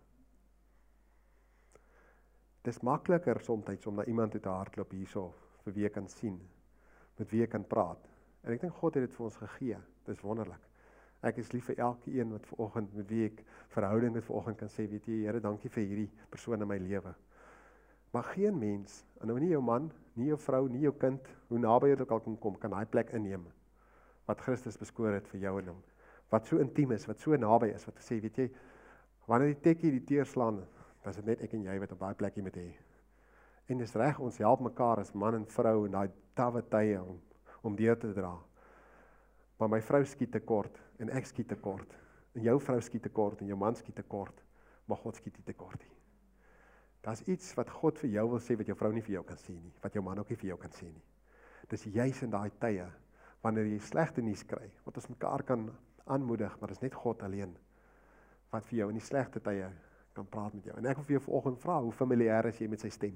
Dit is makliker soms om na iemand te hardloop hierso, vir wie jy kan sien, met wie jy kan praat. En ek dink God het dit vir ons gegee, dit is wonderlik. Ek is lief vir elke een wat vanoggend, met wie ek verhouding met vanoggend kan sê, weet jy, Here, dankie vir hierdie persoon in my lewe. Maar geen mens, en nou nie jou man, nie jou vrou, nie jou kind, hoe naby jy ook al kan daai plek inneem, wat Christus beskoor het vir jou en hom, wat so intiem is, wat so naby is, wat sê, weet jy, wanneer die tekkie die teer slaan, dan is dit net ek en jy wat op daai plekkie moet hê. En dis reg, ons help mekaar as man en vrou in daai tawwe tye om deur te dra. Maar my vrou skiet te kort, en ek skiet te kort, en jou vrou skiet te kort, en jou man skiet te kort, maar God skiet nie te kort nie. Daar's iets wat God vir jou wil sê, wat jou vrou nie vir jou kan sê nie, wat jou man ook nie vir jou kan sê nie. Dis juis in daai tye, wanneer jy slegte nuus kry, wat ons mekaar kan aanmoedig, maar dis net God alleen, wat vir jou in die slegte tye kan praat met jou. En ek wil vir jou vanoggend vra, hoe familier is jy met sy stem?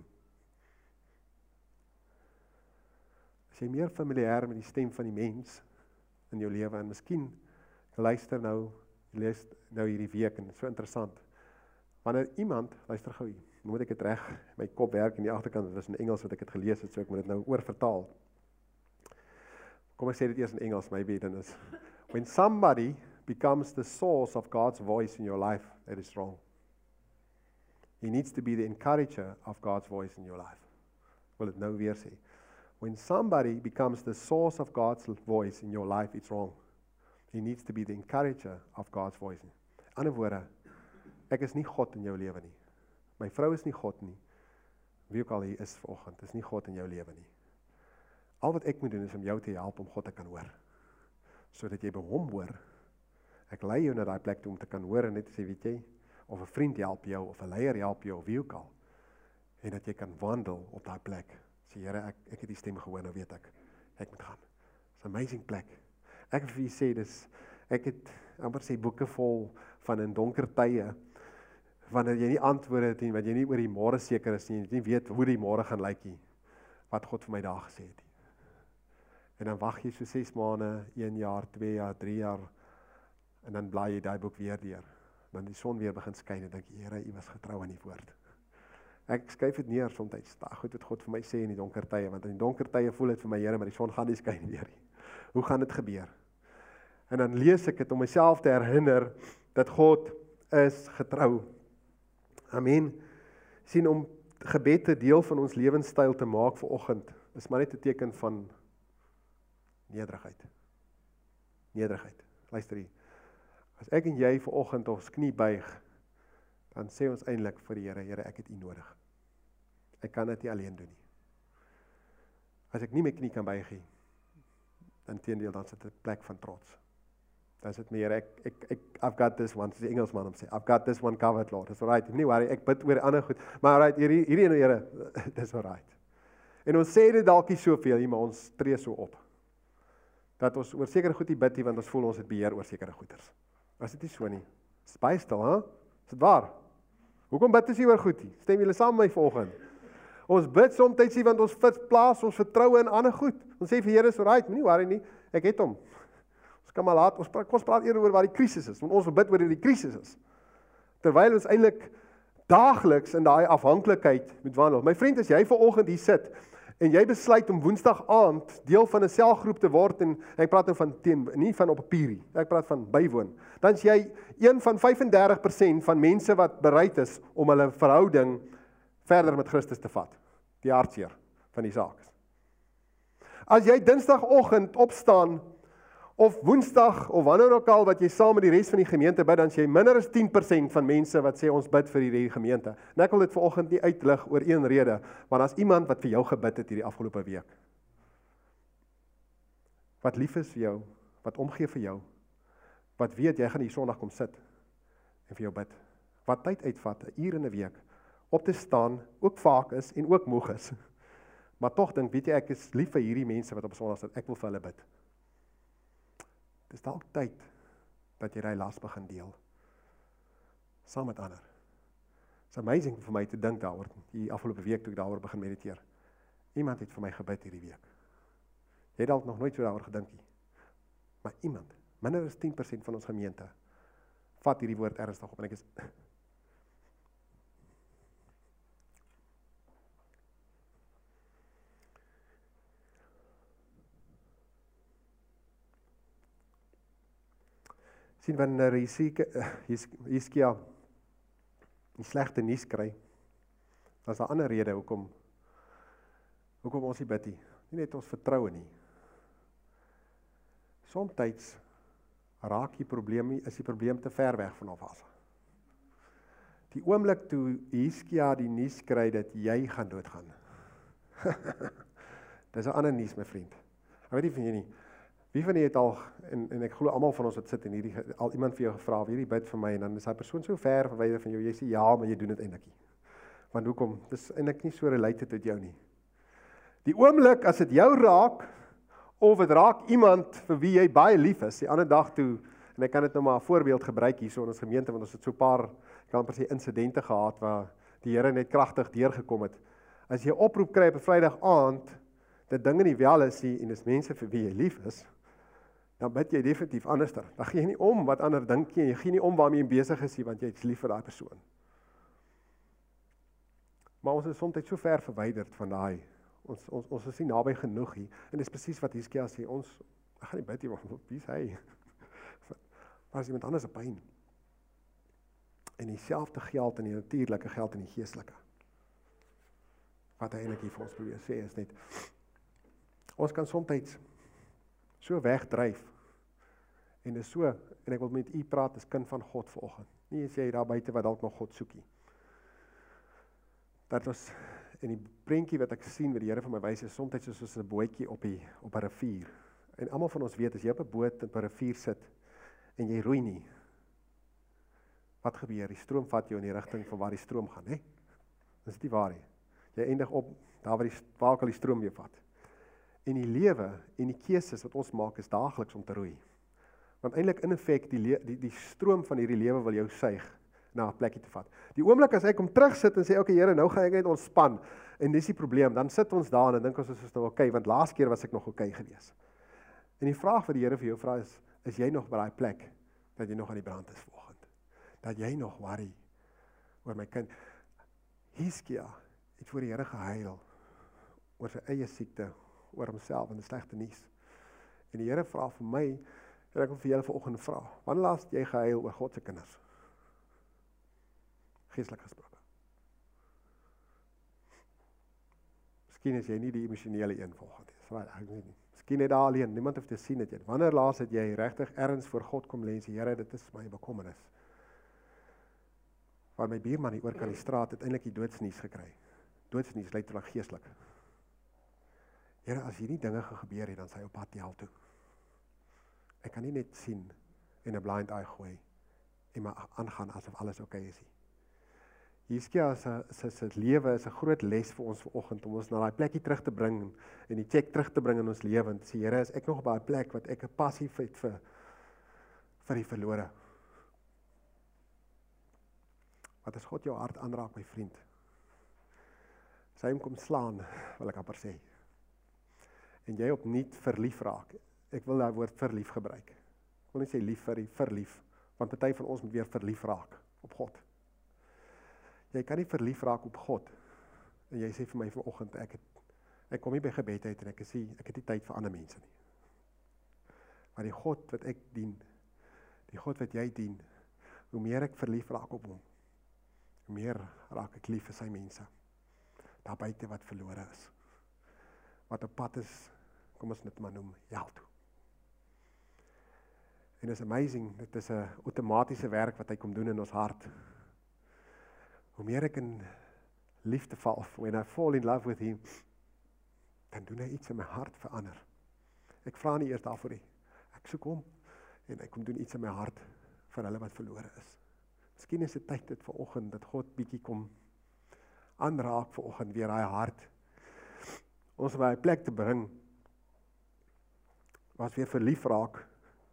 Is jy meer familier met die stem van die mens in jou lewe? En miskien, luister nou, lees nou hierdie week, en so interessant, wanneer iemand, luister gou, moet ek het reg, my kop werk in die agterkant, dit is in Engels wat ek het gelees het, so ek moet dit nou oorvertaal. Kom ek sê dit eers in Engels, maybe dan is, when somebody becomes the source of God's voice in your life, that is wrong. He needs to be the encourager of God's voice in your life. Wil dit nou weer sê. When somebody becomes the source of God's voice in your life, it's wrong. He needs to be the encourager of God's voice. In ander woorde, ek is nie God in jou lewe nie. My vrou is nie God nie. Wie ook al hier is vanoggend, is nie God in jou lewe nie. Al wat ek moet doen is om jou te help om God te kan hoor. Sodat jy by hom hoor. Ek lei jou na daai plek toe om te kan hoor en net sê, weet jy, of 'n vriend help jou, of 'n leier help jou, of wie ook al. En dat jy kan wandel op daai plek. Sê, Here, ek het die stem gehoor, nou weet ek moet gaan. It's an amazing plek. Ek wil vir julle sê, ek het amper sê boeke vol van in donker tye, wanneer jy nie antwoorde het nie, wat jy nie oor die môre seker is nie, jy nie weet hoe die môre gaan lyk nie, wat God vir my daar gesê het. En dan wag jy so 6 maande, 1 jaar, 2 jaar, 3 jaar, en dan blaai jy daai boek weer deur. Dan die son weer begin skyn en dink, Here, U was getrou aan die woord. Ek skryf dit neer soms, goed wat God vir my sê in die donker tye, want in die donker tye voel dit vir my, Here, maar die son gaan nie skyn weer nie. Hoe gaan dit gebeur? En dan lees ek dit om myself te herinner, dat God is getrou. Amen. Sien, om gebed 'n deel van ons lewenstyl te maak vanoggend, is maar net 'n teken van nederigheid. Nederigheid. Luister hier. As ek en jy vanoggend ons knie buig, dan sê ons eintlik vir die Here, Here, ek het U nodig. Ek kan dit nie alleen doen nie. As ek nie my knie kan buig nie, dan teendeel, dan sit dit 'n plek van trots. Dan sit my Here, I've got this one, soos die Engelsman sê, I've got this one covered, Lord. It's alright, nie worry, ek bid oor ander goed, maar alright, hierdie ene Here, dis alright. En ons sê dit dalk nie soveel nie, maar ons tree so op. Dat ons oor sekere goed nie bid nie, want ons voel ons het beheer oor sekere goeders. As dit nie so nie. Dis baie stil, hè? Is dit waar? Hoekom bid ons nie oor goed nie? Stem julle saam met my vanoggend? Ons bid soms nie, want ons plaas ons vertroue in ander goed. Ons sê vir Here, is alright, moenie worry nie, ek het hom. Ons kan maar laat, ons praat eerder oor waar die krisis is, want ons wil bid oor die krisis is. Terwyl ons eintlik daagliks in daai afhanklikheid moet wandel. My vriend, as jy vanoggend hier sit, en jy besluit om Woensdag aand deel van 'n selgroep te word, en ek praat nou van nie van op papier nie, ek praat van bywoon, dan is jy een van 35% van mense wat bereid is om hulle verhouding verder met Christus te vat. Die hartseer van die saak is. As jy Dinsdagoggend opstaan, of Woensdag, of wanneer ook al wat jy saam met die res van die gemeente bid, dan is jy minder as 10% van mense wat sê ons bid vir die gemeente. En ek wil dit vanoggend nie uitlig oor een rede, want as iemand wat vir jou gebid het hierdie afgelope week, wat lief is vir jou, wat omgee vir jou, wat weet jy gaan hier Sondag kom sit en vir jou bid, wat tyd uitvat, 'n uur in 'n week, op te staan, ook vaak is en ook moeg is, maar tog dink, weet jy, ek is lief vir hierdie mense wat op Sondag sit, ek wil vir hulle bid. Dis dalk tyd dat jy daai las begin deel, saam met ander. It's amazing vir my te dink daaroor, die afgelope week toe ek daaroor begin mediteer. Iemand het vir my gebid hierdie week. Jy het dalk nog nooit so daaroor gedink nie, maar iemand, minder as 10% van ons gemeente, vat hierdie woord ernstig op, en ek is sien, wanneer Hizkia die slegte nuus kry, dan is daar 'n ander rede hoekom ons nie bid nie. Nie net ons vertroue nie. Somstyds raak die probleem te ver weg vanaf af. Die oomblik toe Hizkia die nuus kry dat jy gaan doodgaan. Dis 'n ander nuus, my vriend. Ek weet nie van jy nie. Wie van julle het al, en ek glo almal van ons wat sit en al iemand vir jou gevra, wil jy bid vir my, en dan is daai persoon so ver verwyder van jou, jy sê ja, maar jy doen dit eintlik nie. Want hoekom? Dis eintlik nie so related tot jou nie. Die oomblik as dit jou raak, of dit raak iemand vir wie jy baie lief is, die ander dag toe, en ek kan dit nou maar 'n voorbeeld gebruik hier so in ons gemeente, want ons het so 'n paar, ek kan amper sê insidente gehad, waar die Here net kragtig deurgekom het. As jy 'n oproep kry op 'n Vrydag aand, dat dinge nie wel is nie, en dis mense vir wie jy lief is, dan bid jy definitief anderster. Dan gee jy nie om wat ander dink nie, jy gee nie om waarmee jy besig is nie, want jy is lief vir daai persoon. Maar ons is soms so ver verwyderd van daai, ons is nie naby genoeg nie, en dis presies wat Hizkia sê, ek gaan nie bid nie, wie is hy? Maar is iemand anders op pyn. En dieselfde geld in die natuurlike, geld in die geestelike. Wat hy eintlik hier vir ons probeer sê, is net, ons kan soms so wegdryf, En dis so, en ek wil met u praat as kind van God vanoggend. Nie as jy daar buite wat dalk nog God soekie. Dat ons, en die prentjie wat ek sien, wat die Here vir my wys, is soms soos 'n bootjie op 'n rivier. En almal van ons weet, as jy op 'n boot op 'n rivier sit, en jy roei nie, wat gebeur? Die stroom vat jou in die rigting van waar die stroom gaan, hè? Dis nie waar nie. Jy eindig op, daar waar die stroom weer vat. En die lewe, en die keuses wat ons maak, is daagliks om te roei. Want eintlik in effek, die stroom van hierdie lewe wil jou suig na 'n plekkie te vat. Die oomblik as ek kom terug sit en sê, okay Here, nou gaan ek net ontspan, en dis die probleem, dan sit ons daar en dink ons is nou okay, want laas keer was ek nog okay gewees. En die vraag wat die Here vir jou vra is jy nog by daai plek, dat jy nog aan die brand is vanoggend? Dat jy nog worry oor my kind? Hiskia het voor die Here gehuil, oor sy eie siekte, oor homself en die slegte nuus. En die Here vra vir my, en ek wil vir julle vanoggend vra, wanneer laas het jy gehuil oor God se kinders? Geestelik gesproke. Miskien is jy nie die emosionele een volgende. Miskien net daar alleen, niemand hoef te sien dit jy. Wanneer laas het jy regtig ergens voor God kom lê en sê, Here, dit is my bekommernis. Waar my buurman hier oor kan die straat het eintlik die doodsnuus gekry. Doodsnuus letterlik geestelik. Here, as hierdie dinge gebeur het, dan sy op pad hel toe. Ek kan nie net sien en 'n blind eye gooi en maar aangaan asof alles okay is. Hiskia se lewe is 'n groot les vir ons vanoggend om ons na daai plekkie terug te bring en die check terug te bring in ons lewe en sê, Here, is ek nog op daai plek wat ek 'n passie het vir die verlore. Wat as God jou hart aanraak, my vriend? As hy hom kom slaan, wil ek amper sê. En jy opnuut verlief raak. Ek wil daai woord verlief gebruik. Ek wil nie sê lief vir die verlief, want party van ons moet weer verlief raak op God. Jy kan nie verlief raak op God, en jy sê vir my vanoggend, ek kom nie by gebed uit, en ek sê, ek het nie tyd vir ander mense nie. Maar die God wat ek dien, die God wat jy dien, hoe meer ek verlief raak op hom, hoe meer raak ek lief vir sy mense, daar buite wat verlore is, wat op pad is, kom ons dit maar noem, hel toe. En is amazing, dit is 'n outomatiese werk wat hy kom doen in ons hart. Hoe meer ek in liefde val, when I fall in love with him, dan doen hy iets in my hart verander. Ek vra nie eers daarvoor nie. Ek soek hom, en hy kom doen iets in my hart, vir hulle wat verlore is. Miskien is dit tyd dit vanoggend, dat God bietjie kom aanraak vanoggend weer hy hart. Ons by 'n plek te bring, was weer verlief raak,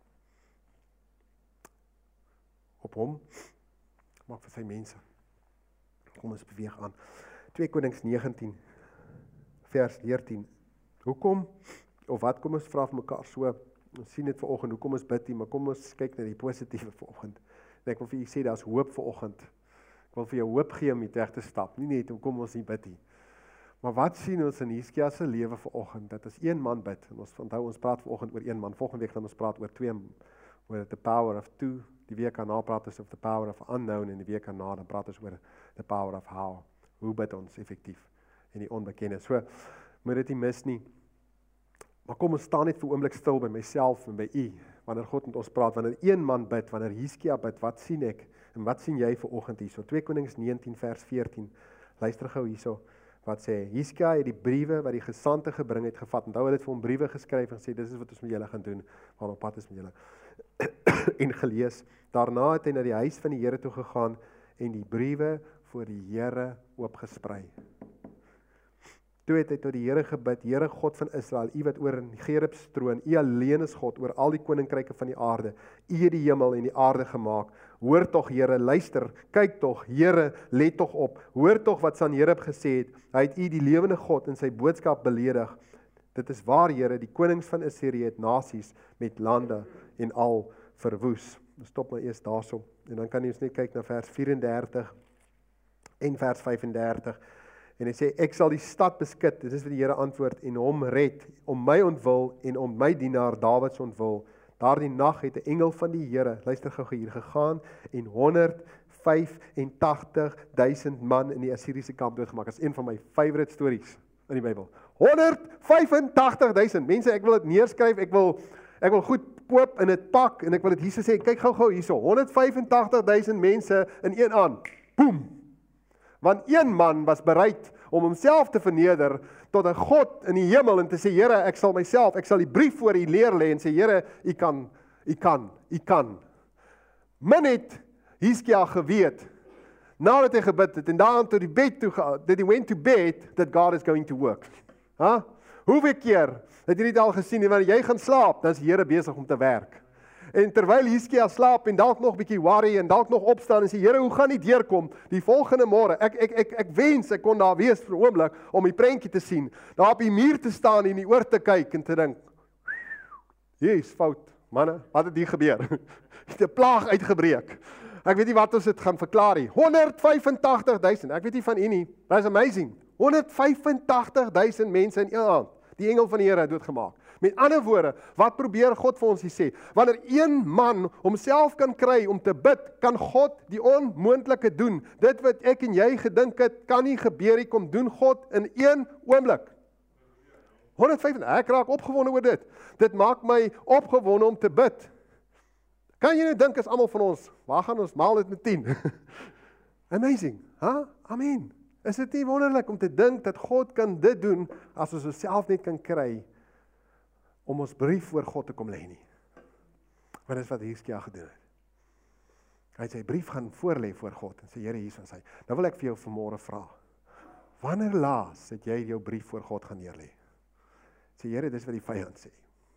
op hom, maar vir sy mense. Kom ons beweeg aan. 2 Konings 19, vers 14. Hoekom, of wat, kom ons vra vir mekaar so, ons sien dit vanoggend, hoekom ons bid nie, maar kom ons kyk na die positiewe vanoggend. En ek wil vir julle sê, daar is hoop vanoggend. Ek wil vir jou hoop gee om hier weg te stap, nie net hoekom ons nie bid nie. Maar wat sien ons in Hiskia se lewe vanoggend, dat as een man bid, en ons onthou, ons praat vanoggend oor een man, volgende week gaan ons praat oor 2, oor the power of 2, die week daarna praat ons over the power of unknown, en die week daarna dan praat ons oor the power of how, hoe bid ons effektief, en die onbekende. So, moet dit nie mis nie, maar kom ons staan net vir 'n oomblik stil by myself en by u, wanneer God met ons praat, wanneer een man bid, wanneer Hiskia bid, wat sien ek, en wat sien jy vanoggend hierso? 2 Konings 19 vers 14, luister gou hierso, wat sê, Hiskia het die briewe wat die gesandte gebring het gevat, onthou het vir hom briewe geskryf en gesê, dis is wat ons met julle gaan doen, waar op pad is met julle, en gelees. Daarna het hy na die huis van die Here toe gegaan, en die briewe voor die Here oopgesprei. Toe het hy tot die Here gebid, Here God van Israel, u wat oor in Gerubs troon, u alleen is God oor al die koninkryke van die aarde, u het die hemel en die aarde gemaak. Hoor tog Here, luister, kyk tog, Here, let tog op, hoor tog wat Sanherib gesê het, hy het u die lewende God in sy boodskap beledig. Dit is waar, Here, die konings van Assirië het nasies met lande en al verwoes. Ons stop maar eers daarso, en dan kan jy ons net kyk na vers 34 en vers 35, en hy sê, ek sal die stad beskit, dit is wat die Here antwoord, en hom red, om my ontwil, en om my dienaar Dawid se ontwil. Daardie nag het 'n engel van die Here, luister gou hier, gegaan, en 185.000 man in die Assiriese kamp doodgemaak. Dat is een van my favorite stories in die Bybel. 185.000, mense, ek wil dit neerskryf, ek wil goed poop en dit pak, en ek wil dit hier sê, kyk gou hierso, 185.000 mense in een aand, boem, want een man was bereid om homself te verneder tot 'n God in die hemel en te sê, Here, ek sal die brief voor U leer lê en sê, Here, U kan. Min het Hiskia geweet, nadat hy gebid het en daaraan tot die bed toe gegaan, that he went to bed, that God is going to work. Hoeveel keer het jy dit al gesien, wanneer jy gaan slaap, dan is die Here besig om te werk. En terwyl Hiskia slaap en dalk nog bietjie worry en dalk nog opstaan en sê, Here, hoe gaan die deurkom? Die volgende môre, ek wens ek kon daar wees vir 'n oomblik om die prentjie te sien, daar op die muur te staan en in die oor te kyk en te dink, hier is fout, manne, wat het hier gebeur? Het 'n plaag uitgebreek. Ek weet nie wat ons dit gaan verklaar nie. 185.000, ek weet nie van u nie, that's amazing. 185.000 mense in een aand, die engel van die Here het doodgemaak. Met ander woorde, wat probeer God vir ons hier sê? Wanneer een man homself kan kry om te bid, kan God die onmoontlike doen. Dit wat ek en jy gedink het, kan nie gebeur nie, kom doen God in een oomblik. 150, ek raak opgewonde oor dit. Dit maak my opgewonde om te bid. Kan jy nou dink as almal van ons, waar gaan ons maal dit met 10? Amazing, Amen. Is dit nie wonderlik om te dink dat God kan dit doen, as ons onsself net kan kry, om ons brief voor God te kom lê nie. Want dit is wat Hiskia gedoen het. Hy het sy brief gaan voorlê voor God, en sê, Here, hier is hy. Nou wil ek vir jou vanmôre vra, wanneer laas het jy jou brief voor God gaan neerlê? Sê, Here, dis wat die vyand sê.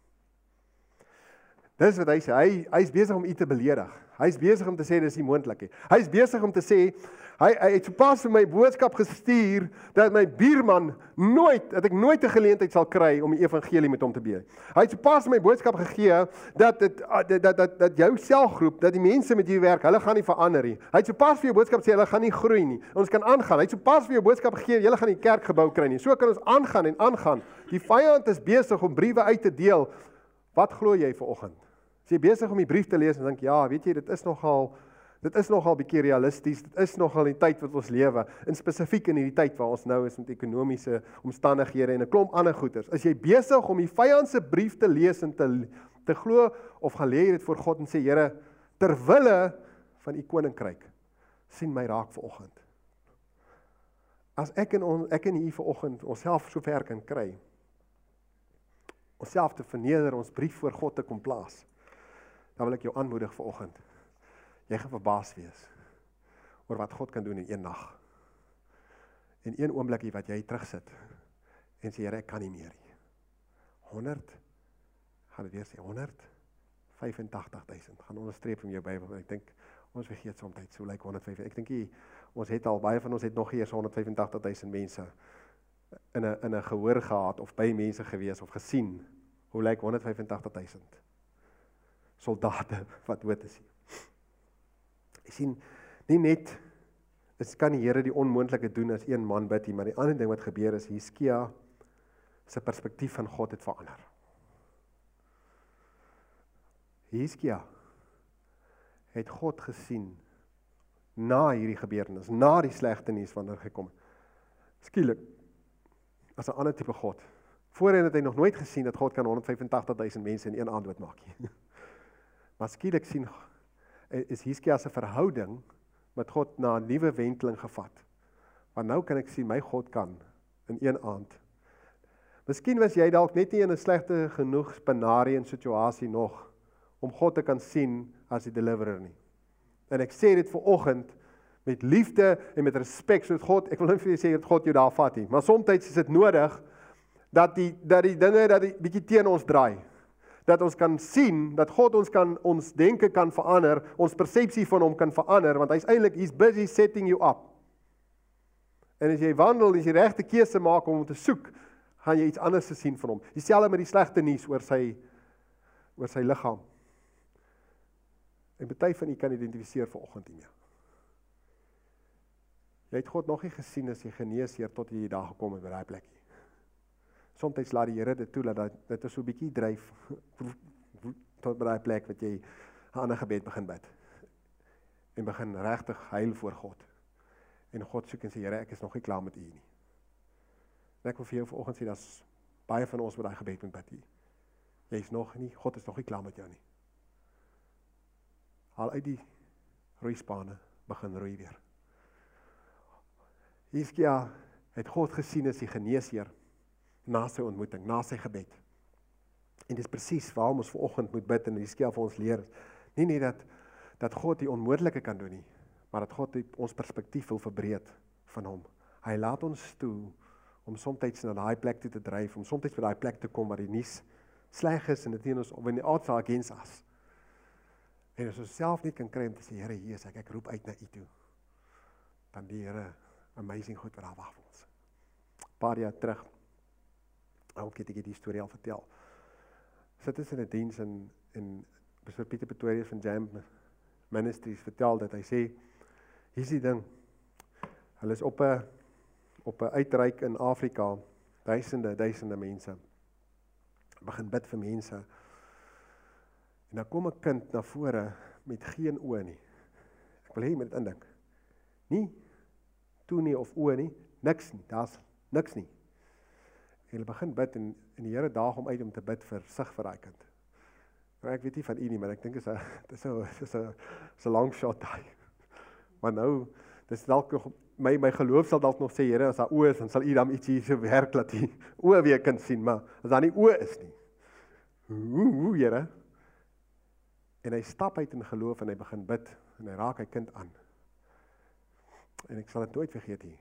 Dis wat hy sê, hy is besig om u te beledig. Hy is besig om te sê, dis nie moontlik nie. Hy is besig om te sê, hy het sopas vir my boodskap gestuur, dat my buurman dat ek nooit 'n geleentheid sal kry om die evangelie met hom te deel. Hy het sopas my boodskap gegee, dat jou selgroep, dat die mense met wie jy werk, hulle gaan nie verander nie. Hy het sopas vir jou boodskap sê, hulle gaan nie groei nie. Ons kan aangaan. Hy het sopas vir jou boodskap gegee, julle gaan nie kerkgebou kry nie. So kan ons aangaan en aangaan. Die vyand is besig om briewe uit te deel. Wat glo jy vanoggend? As jy besig om die brief te lees en dink, ja, weet jy, dit is nogal bietjie realisties, dit is nogal die tyd wat ons lewe, en spesifiek in die tyd waar ons nou is met ekonomiese omstandighede en 'n klomp ander goeters. Is jy besig om die vyand se brief te lees en te glo, of gaan lê jy dit voor God en sê, Here, ter wille van u koninkryk, sien my raak vanoggend. As ek en u vanoggend onsself so ver kan kry, onsself te verneder, ons brief voor God te kom plaas, dan wil ek jou aanmoedig vanoggend. Jy gaan verbaas wees oor wat God kan doen in een nag. In een oomblikie wat jy terugsit en sê, Here, ek kan nie meer nie. 100, gaan dit weer sê, 185.000. Gaan onderstreep in jou Bybel. Ek dink, ons vergeet soms, so lyk 185. Ek dink, ons het al, baie van ons het nog eers 185.000 mense in 'n gehoor gehad, of by mense gewees, of gesien, hoe lyk 185.000 soldate wat dood is. Jy sien, nie net kan die Here die onmoontlike doen as een man bid nie, maar die ander ding wat gebeur is, Hiskia se perspektief van God het verander. Hiskia het God gesien na hierdie gebeurtenis, na die slegte nuus wanneer gekom het. Skielik, as 'n ander tipe God. Voorheen het hy nog nooit gesien dat God kan 185.000 mense in een aand doodmaak. Maar skielik is Hiskia se verhouding met God na 'n nuwe wenteling gevat. Want nou kan ek sien, my God kan in een aand. Miskien was jy dalk net nie in 'n slegte genoeg scenario en situasie nog, om God te kan sien as die deliverer nie. En ek sê dit vanoggend, met liefde en met respek, sodat God, ek wil nie vir jy sê dat God jou daar vat nie, maar soms is dit nodig, dat die dinge, bietjie teen ons draai. Dat ons kan sien, dat God ons denke kan verander, ons persepsie van hom kan verander, want he's busy setting you up. En as jy wandel, as jy regte keuse maak om te soek, gaan jy iets anders te sien van hom. Dieselfde met die slegte nuus oor sy liggaam. En party van u kan identifiseer vanoggend nie meer. Jy het God nog nie gesien as jy genees hier tot jy daar gekom het by daai plek. Soms laat die Here dit toe, dat dit is so 'n bietjie dryf tot by daai plek wat jy 'n ander gebed begin bid. En begin regtig huil voor God. En God soek en sê, Here, ek is nog nie klaar met u nie. En ek wil vir jou vanoggend sê, daar's baie van ons wat daai gebed moet bid hier. God is nog nie klaar met jou nie. Haal uit die roeispane, begin roei weer. Hiskia het God gesien as die geneesheer na sy ontmoeting, na sy gebed. En dis presies waarom ons vanoggend moet bid en Hiskia vir ons leer. Nie net dat God die onmoontlike kan doen nie, maar dat God ons perspektief wil verbreed van hom. Hy laat ons toe om soms na daai plek toe te dryf, om soms by daai plek te kom waar die nuus sleg is en dit teen ons, when the odds are against us. En as ons self nie kan kry om te sê, Here, hier is ek roep uit na U toe. Dan die Here, amazing goed wat daar wag vir ons. Paar jaar terug, ook het ek die storie al vertel. Sit ons in 'n diens en Pastor Pieter Pretorius van Jam Ministries vertel dat hy sê, hier is die ding, hulle is op 'n uitreik in Afrika, duisende mense, begin bid vir mense, en dan kom 'n kind na vore met geen oë nie. Ek wil hê jy moet dit indink. Nie toe nie of oë nie, niks nie, daar's niks nie. En hulle begin bid en die Here daag hom uit om te bid vir sig vir daai kind. Nou ek weet nie van u nie, maar ek dink dit is 'n long shot daai. Maar nou, dis dalk nog my geloof sal dalk nog sê, Here, as daar oë is, dan sal u dan iets hier so werk dat die oë weer kan sien, maar as daar nie oë is nie. Hoe, Here? En hy stap uit in geloof en hy begin bid en hy raak hy kind aan. En ek sal dit nooit vergeet nie.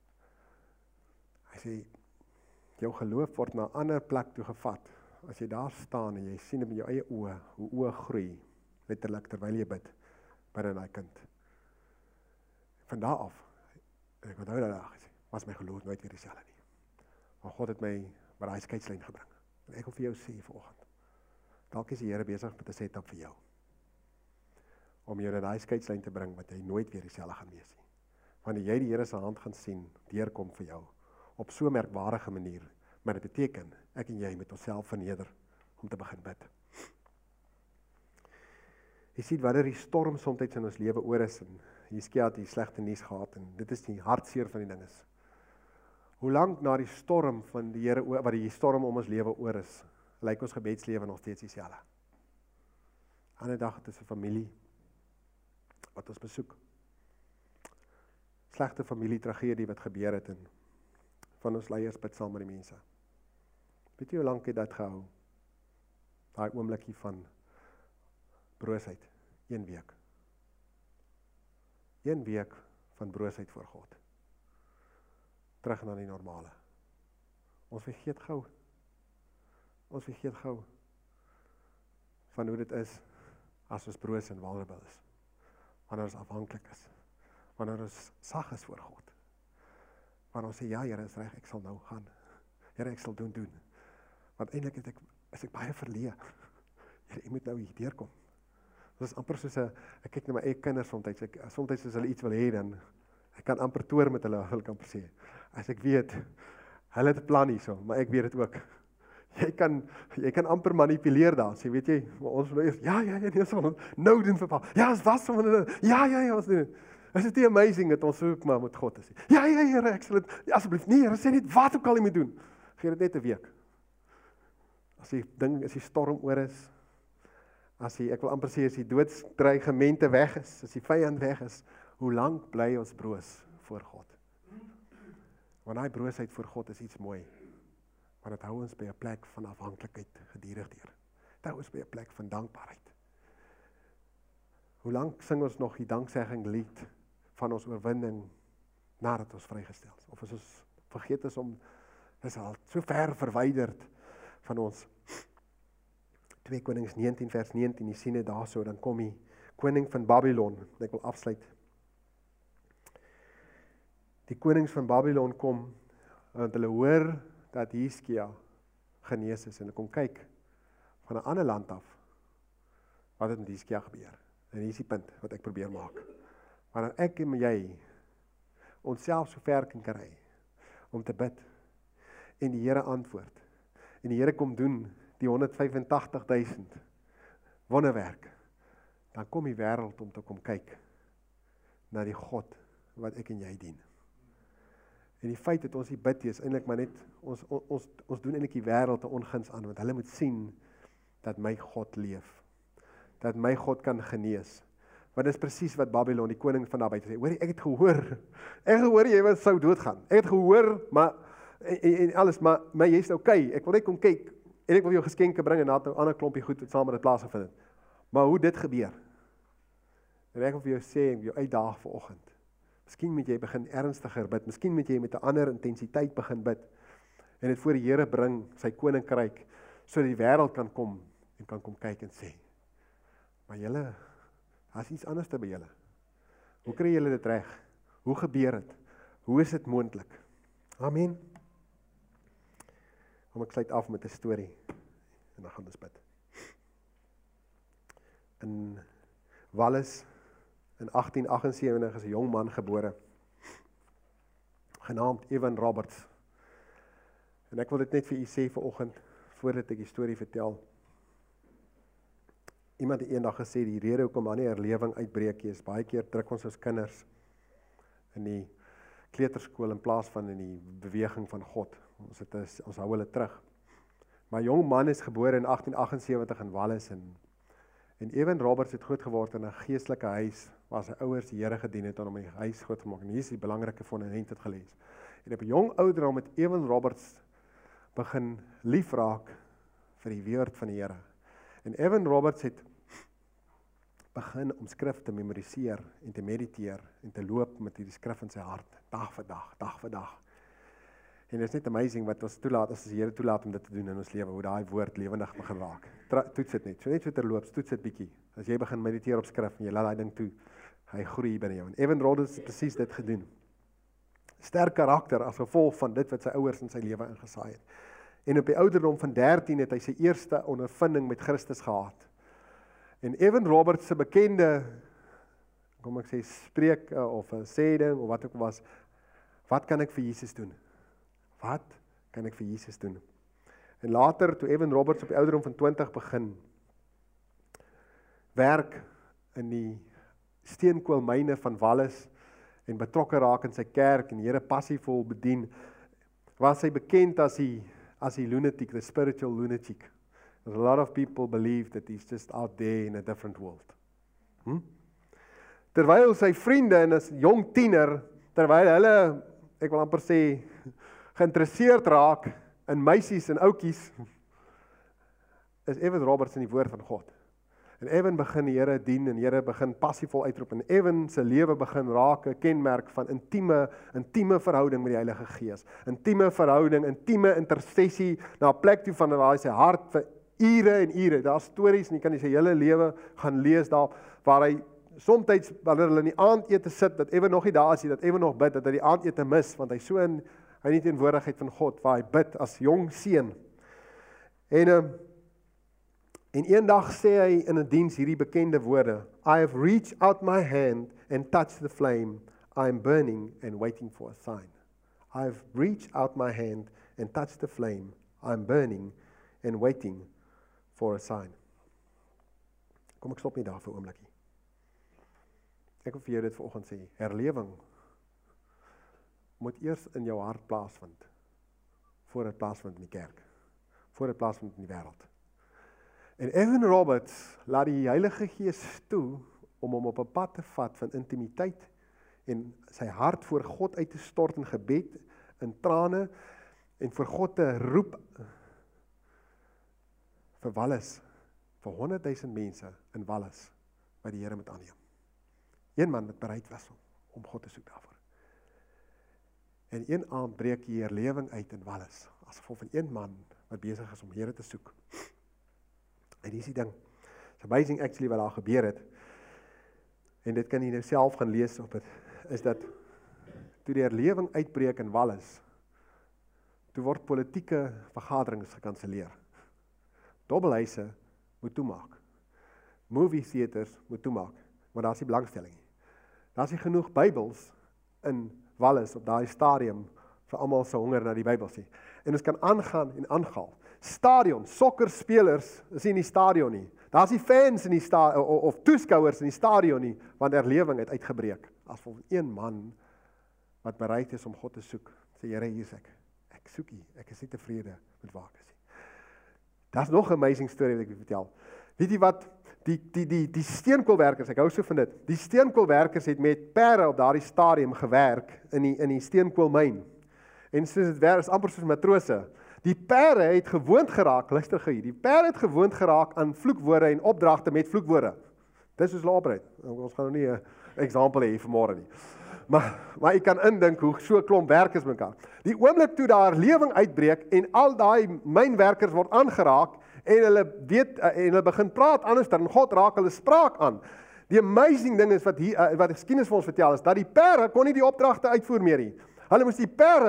Hy sê, jou geloof word na 'n ander plek toe gevat. As jy daar staan en jy sien met jou eie oë, hoe oë groei, letterlik terwyl jy bid, binne daai kind. Van daar af, en ek onthou daai gesê, was my geloof nooit weer dieselfde nie. Maar God het my by daai skeidslyn gebring. En ek wil vir jou sê vanoggend, dalk is die Here besig met 'n setup vir jou, om jou na daai skeidslyn te bring, wat jy nooit weer dieselfde gaan wees nie. Wanneer jy die Here se hand gaan sien, deurkom vir jou, op so 'n merkwaardige manier, maar dit beteken, ek en jy moet onsself verneder, om te begin bid. Jy sien, wanneer die storm soms in ons lewe oor is, en Hiskia het die slegte nuus gehad, en dit is die hartseer van die ding is. Hoe lank na die storm van die Here, wat die storm om ons lewe oor is, lyk ons gebedslewe nog steeds dieselfde. Ander dag het ons 'n familie, wat ons besoek. Slegte familietragedie wat gebeur het, en van ons leiers bid saam met die mense. Weet jy hoe lank het dit gehou? Daai oomblikie van broosheid, 1 week. 1 week van broosheid voor God. Terug na die normale. Ons vergeet gou. Van hoe dit is, as ons broos en vulnerable is. Wanneer ons afhanklik is. Wanneer ons sag is voor God. Wanneer ons sê, ja Here, is reg, ek sal nou gaan. Here, ek sal doen. Want eintlik is ek baie verleë. Here, jy moet nou hier deurkom. Dit is amper soos ek kyk na my eie kinders soms as hulle iets wil hê, dan ek kan amper toer met hulle, wil ek amper sê. As ek weet, hulle het 'n plan hierso, maar ek weet dit ook. Jy kan amper manipuleer daar, sê, weet jy, maar ons wil eers, nou doen vir pa, ja, ons was van, ja, ons doen. Is dit nie amazing dat ons so maar met God is? Ja, Here, ek sal dit, asseblief, nee, Here, sê net wat ook al jy moet doen. Gee dit net 'n week. As die storm oor is, ek wil amper sê, as die doodsdreigemente weg is, as die vyand weg is, hoe lank bly ons broos voor God? Want daai broosheid voor God is iets mooi. Want dit hou ons by 'n plek van afhanklikheid gedurig deur. Dit hou ons by 'n plek van dankbaarheid. Hoe lank sing ons nog die danksegging lied van ons oorwinning nadat ons vrygestel is? Of as ons vergeet is is al so ver verwyderd van ons. 2 Konings 19 vers 19, jy sien dit daarso, dan kom die koning van Babylon, en ek wil afsluit. Die konings van Babylon kom, want hulle hoor dat Hiskia genees is, en hulle kom kyk van 'n ander land af, wat het met Hiskia gebeur. En hier is die punt wat ek probeer maak. Wanneer ek en jy onsself so ver kan kry om te bid en die Here antwoord en die Here kom doen die 185.000 wonderwerk, dan kom die wêreld om te kom kyk na die God wat ek en jy dien. En die feit dat ons die bid is eintlik maar net ons doen eintlik die wêreld 'n onguns aan, want hulle moet sien dat my God leef. Dat my God kan genees. Want dit is presies wat Babylon, die koning van daar buite sê. Hoor, ek het gehoor jy wat sou doodgaan. Ek het gehoor, maar en alles, maar jy's okay. Ek wil net kom kyk en ek wil jou geskenke bring en na 'n ander klompie goed wat saam met dit plaasgevind het. Maar hoe dit gebeur? En ek wil vir jou sê en jou uitdaag vanoggend. Miskien moet jy begin ernstiger bid. Miskien moet jy met 'n ander intensiteit begin bid en dit voor die Here bring, sy koninkryk, sodat die wêreld kan kom en kan kom kyk en sê, maar julle, daar's iets anders te by julle. Hoe kry julle dit reg? Hoe gebeur dit? Hoe is dit moontlik? Amen. Kom ek sluit af met 'n storie en dan gaan ons bid. In Wallis in 1878 is 'n jong man gebore, genaamd Evan Roberts. En ek wil dit net vir u sê vanoggend, voordat ek die storie vertel. Iemand het eendag gesê, die rede hoekom daar nie herlewing uitbreek is, baie keer druk ons kinders in die kleuterskool in plaas van in die beweging van God. Ons hou hulle terug. Maar jong man is gebore in 1878 in Wallis en Evan Roberts het groot geword in 'n geestelike huis waar sy ouers die Here gedien het en hom in die huis groot gemaak. En hier is die belangrike fondament het gelees. En op 'n jong ouderdom het Evan Roberts begin liefraak vir die woord van die Here. En Evan Roberts het begin om skrif te memoriseer en te mediteer en te loop met hierdie skrif in sy hart, dag vir dag. En dit is net amazing wat ons toelaat, as die Here toelaat om dit te doen in ons lewe, hoe daai woord lewendig begin raak. Toets dit net, net so terloops, toets dit bietjie. As jy begin mediteer op skrif en jy laat daai ding toe, hy groei binne jou. En Evan Roberts het presies dit gedoen. Sterk karakter as gevolg van dit wat sy ouers in sy lewe ingesaai het. En op die ouderdom van 13 het hy sy eerste ondervinding met Christus gehad. En Evan Roberts se bekende, kom ek sê, spreek of 'n sê ding of wat ook was, wat kan ek vir Jesus doen? Wat kan ek vir Jesus doen? En later, toe Evan Roberts op die ouderdom van 20 begin werk in die steenkoolmyne van Wallis en betrokke raak in sy kerk en die Here passievol bedien, was hy bekend as die lunatic, the spiritual lunatic. A lot of people believe that he's just out there in a different world. Terwyl sy vriende en as jong tiener, terwyl hulle, ek wil amper sê, geïnteresseerd raak in meisies en oukies, is Evan Roberts in die woord van God. En Evan begin die Here dien en die Here begin passievol uitroep en Evan se lewe begin raak 'n kenmerk van intieme verhouding met die Heilige Gees. Intieme verhouding, intieme intersessie na 'n plek toe van waar hy sy hart vir ure en ure. Daar's stories en jy kan sy hele lewe gaan lees daar waar hy soms wanneer hulle in die aandete sit dat Evan nog nie daar is, dat Evan nog bid, dat hy die aandete mis want hy so in die teenwoordigheid van God waar hy bid as jong seun. En eendag sê hy in 'n diens hierdie bekende woorde: I have reached out my hand and touched the flame. I am burning and waiting for a sign. I have reached out my hand and touched the flame. I am burning and waiting for a sign. Kom ek stop nie daar vir 'n oombliekie. Ek wil vir jou dit vanoggend sê, herlewing moet eers in jou hart plaasvind, voor dit plaasvind in die kerk, voor dit plaasvind in die wêreld. En Evan Roberts laat die Heilige Gees toe om hom op 'n pad te vat van intimiteit en sy hart voor God uit te stort in gebed, in trane en vir God te roep vir Wallis, vir 100,000 mense in Wallis wat die Here moet aanneem. Een man wat bereid was om God te soek daarvoor. En een aand breek die herlewing uit in Wallis, as gevolg van een man wat besig is om Here te soek. En hier is die ding, it's amazing actually wat daar gebeur het, en dit kan jy nou self gaan lees op het, is dat, toe die herlewing uitbreek in Wallis, toe word politieke vergaderings gekanseleer. Dobbelhuise moet toemaak. Movie theaters moet toemaak, maar daar is nie belangstelling nie. Daar is nie genoeg Bybels in Wallis op daai stadium vir almal se honger na die Bybels nie. En ons kan aangaan en aangaan. Stadion, sokkerspelers is nie in die stadion nie. Daar is nie fans in die of toeskouers in die stadion nie, want herlewing het uitgebreek. As van een man wat bereid is om God te soek, sê Here, hier is ek. Ek soek U, ek is nie tevrede met waar ek is nie. Daar's nog 'n amazing storie wat ek wil vertel. Weet jy wat? Die steenkoolwerkers, ek hou so van dit. Die steenkoolwerkers het met pere op daardie stadium gewerk in die steenkoolmyn. En soos dit werk, is amper soos matrose. Die pere het gewoond geraak, luister gou hier. Die pere het gewoond geraak aan vloekwoorde en opdragte met vloekwoorde. Dis soos hulle operate. Ons gaan nou nie 'n eksempel hê vanmôre nie. Maar ek kan indink hoe so 'n klomp werkers mekaar. Die oomblik toe daar lewing uitbreek en al daai mynwerkers word aangeraak en hulle weet en hulle begin praat anders dan God raak hulle spraak aan. Die amazing ding is wat wat geskiedenis vir ons vertel is dat die pere kon nie die opdragte uitvoer meer nie. Hulle moes die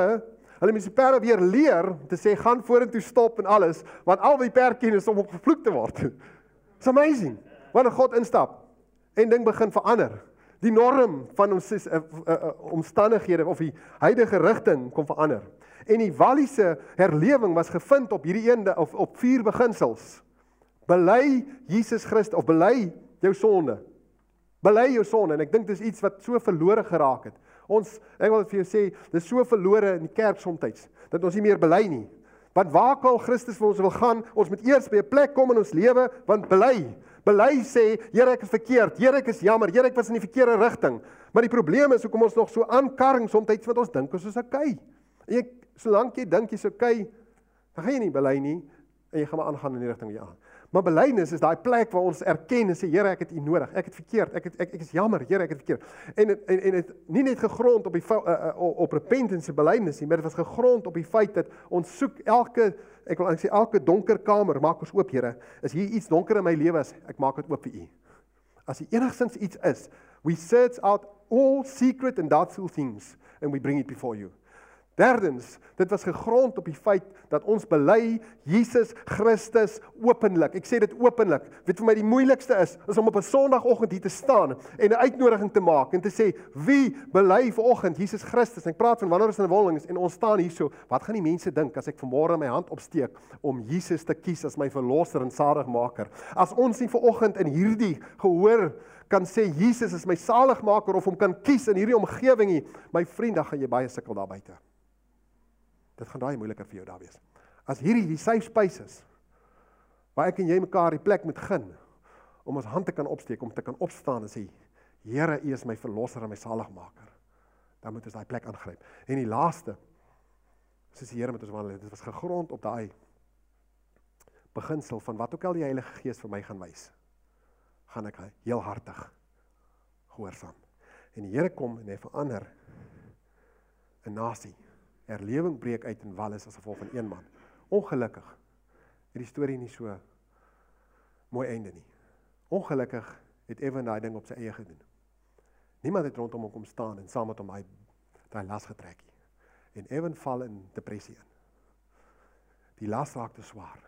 pere weer leer te sê gaan vorentoe stop en alles, want al die pere ken is om op gevloek te word. It's amazing. Wanneer God instap en ding begin verander. Die norm van ons omstandighede of die huidige rigting kom verander. En die Walliese herlewing was gevind op hierdie op 4 beginsels. Bely Jesus Christus of bely jou sonde. Bely jou sonde en ek dink dis iets wat so verlore geraak het. Ek wil vir jou sê, dis so verlore in die kerk soms dat ons nie meer bely nie. Want waar kan Christus vir ons wil gaan? Ons moet eers by 'n plek kom in ons lewe, want bely sê, Here ek is verkeerd, Here ek is jammer, Here ek was in die verkeerde rigting. Maar die probleem is hoekom ons nog so aankarring soms wat ons dink ons is okay. En solank jy dink jy's okay, dan gaan jy nie bely nie en jy gaan maar aangaan in die rigting wat jy aan. Maar belydenis is daai plek waar ons erken en sê Here ek het U nodig, ek het verkeerd, ek is jammer, Here ek het verkeerd. En het nie net gegrond op op repentance belydenis nie, maar dit was gegrond op die feit dat ons soek elke donker kamer maak ons oop, Here. Is hier iets donker in my lewe is, ek maak dit oop vir U. As hier enigstens iets is, we search out all secret and doubtful things and we bring it before you. Derdens, dit was gegrond op die feit dat ons bely Jesus Christus openlik. Ek sê dit openlik. Weet vir my die moeilikste is om op 'n Sondagoggend hier te staan en 'n uitnodiging te maak en te sê, wie bely vanoggend Jesus Christus? En ek praat van wanneer ons in 'n wolling is en ons staan hier so, wat gaan die mense dink as ek vanmôre my hand opsteek om Jesus te kies as my verlosser en saligmaker? As ons nie vanoggend in hierdie gehoor kan sê Jesus is my saligmaker of hom kan kies in hierdie omgewing nie, my vriend, dan gaan jy baie sukkel daar buite. Dit gaan daai moeiliker vir jou daar wees. As hierdie die safe space is, waar ek en jy mekaar die plek moet gun, om ons hand te kan opsteek, om te kan opstaan en sê, Here, U is my verlosser en my saligmaker, dan moet ons daai plek aangryp. En die laaste, soos die Here met ons wandel, dit was gegrond op daai beginsel van wat ook al die Heilige Gees vir my gaan wys, gaan ek heel hartig gehoorsaam. En die Here kom en hy verander 'n nasie. Herlewing breek uit in Wallis as gevolg van een man. Ongelukkig het die storie nie so mooi einde nie. Ongelukkig het Evan daai ding op sy eie gedoen. Niemand het rondom hom kom staan en saam met hom daai las getrek nie. En Evan val in depressie in. Die las raak te swaar.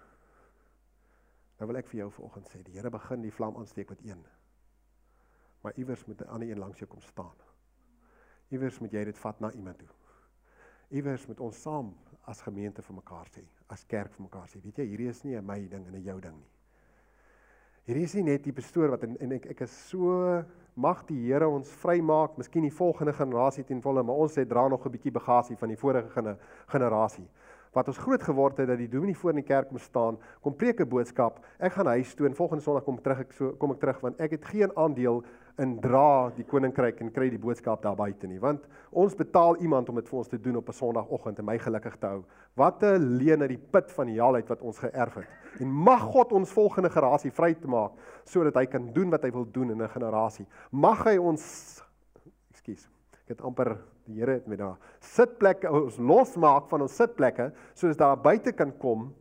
Nou wil ek vir jou vanoggend sê, die Here begin die vlam aansteek met een. Maar iewers moet 'n ander een langs jou kom staan. Iewers moet jy dit vat na iemand toe. Iewers moet ons saam as gemeente vir mekaar sê, as kerk vir mekaar sê, weet jy, hierdie is nie 'n my ding en 'n jou ding nie. Hierdie is nie net die pastoor wat, en ek is so, mag die Here ons vrymaak, miskien die volgende generasie ten volle, maar ons dra nog 'n bietjie bagasie van die vorige generasie. Wat ons groot geword het, dat die dominee voor in die kerk moet staan, kom preek 'n boodskap, ek gaan huis toe en volgende Sondag kom ek terug, want ek het geen aandeel in dra die koninkryk en kry die boodskap daar buite nie, want ons betaal iemand om dit vir ons te doen op 'n Sondagoggend en my gelukkig te hou. Wat 'n leen uit die put van die heelheid wat ons geërf het. En mag God ons volgende generasie vry te maak, sodat hy kan doen wat hy wil doen in 'n generasie. Mag hy ons, ek het amper, die Here het met daar sitplekke, ons losmaak van ons sitplekke, sodat daar buite kan kom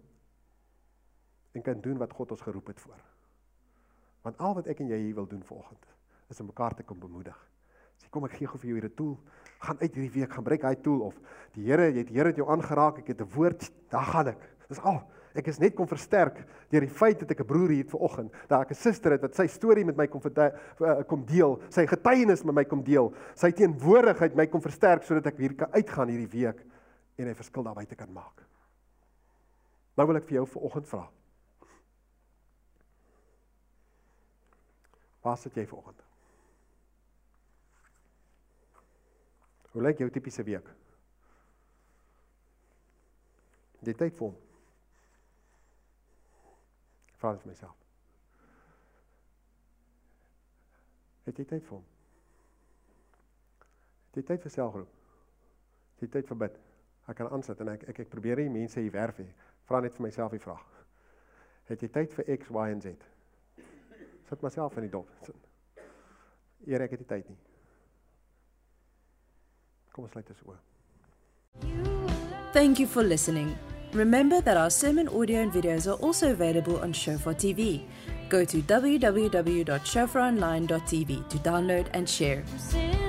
en kan doen wat God ons geroep het voor. Want al wat ek en jy hier wil doen vanoggend, is om mekaar te kom bemoedig. Sê, kom ek gee gou vir jou hierdie tool, gaan uit hierdie week, gaan gebruik hy tool, of die Here het jou aangeraak, ek het 'n woord, daar gaan ek. Dis al. Ek is net kom versterk deur die feit dat ek 'n broer hier het vanoggend, dat ek 'n suster het wat sy storie met my kom deel, sy getuienis met my kom deel, sy teenwoordigheid my kom versterk sodat ek hier kan uitgaan hierdie week en 'n verskil daar buite kan maak. Nou wil ek vir jou vanoggend vra. Waar sit jy vanoggend? Hoe lyk jou tipiese week? Die tyd vir hom. Vra dit vir myself. Het jy tyd vir hom? Het jy tyd vir selgroep? Het jy tyd vir bid? Ek kan aansit en ek probeer die mense hier werf hê. Vra net vir myself die vraag. Het jy tyd vir X, Y en Z? Sit myself in die dop. Eer ek het die tyd nie. Kom ons sluit dit so. Thank you for listening. Remember that our sermon audio and videos are also available on Shofar TV. Go to www.shofaronline.tv to download and share.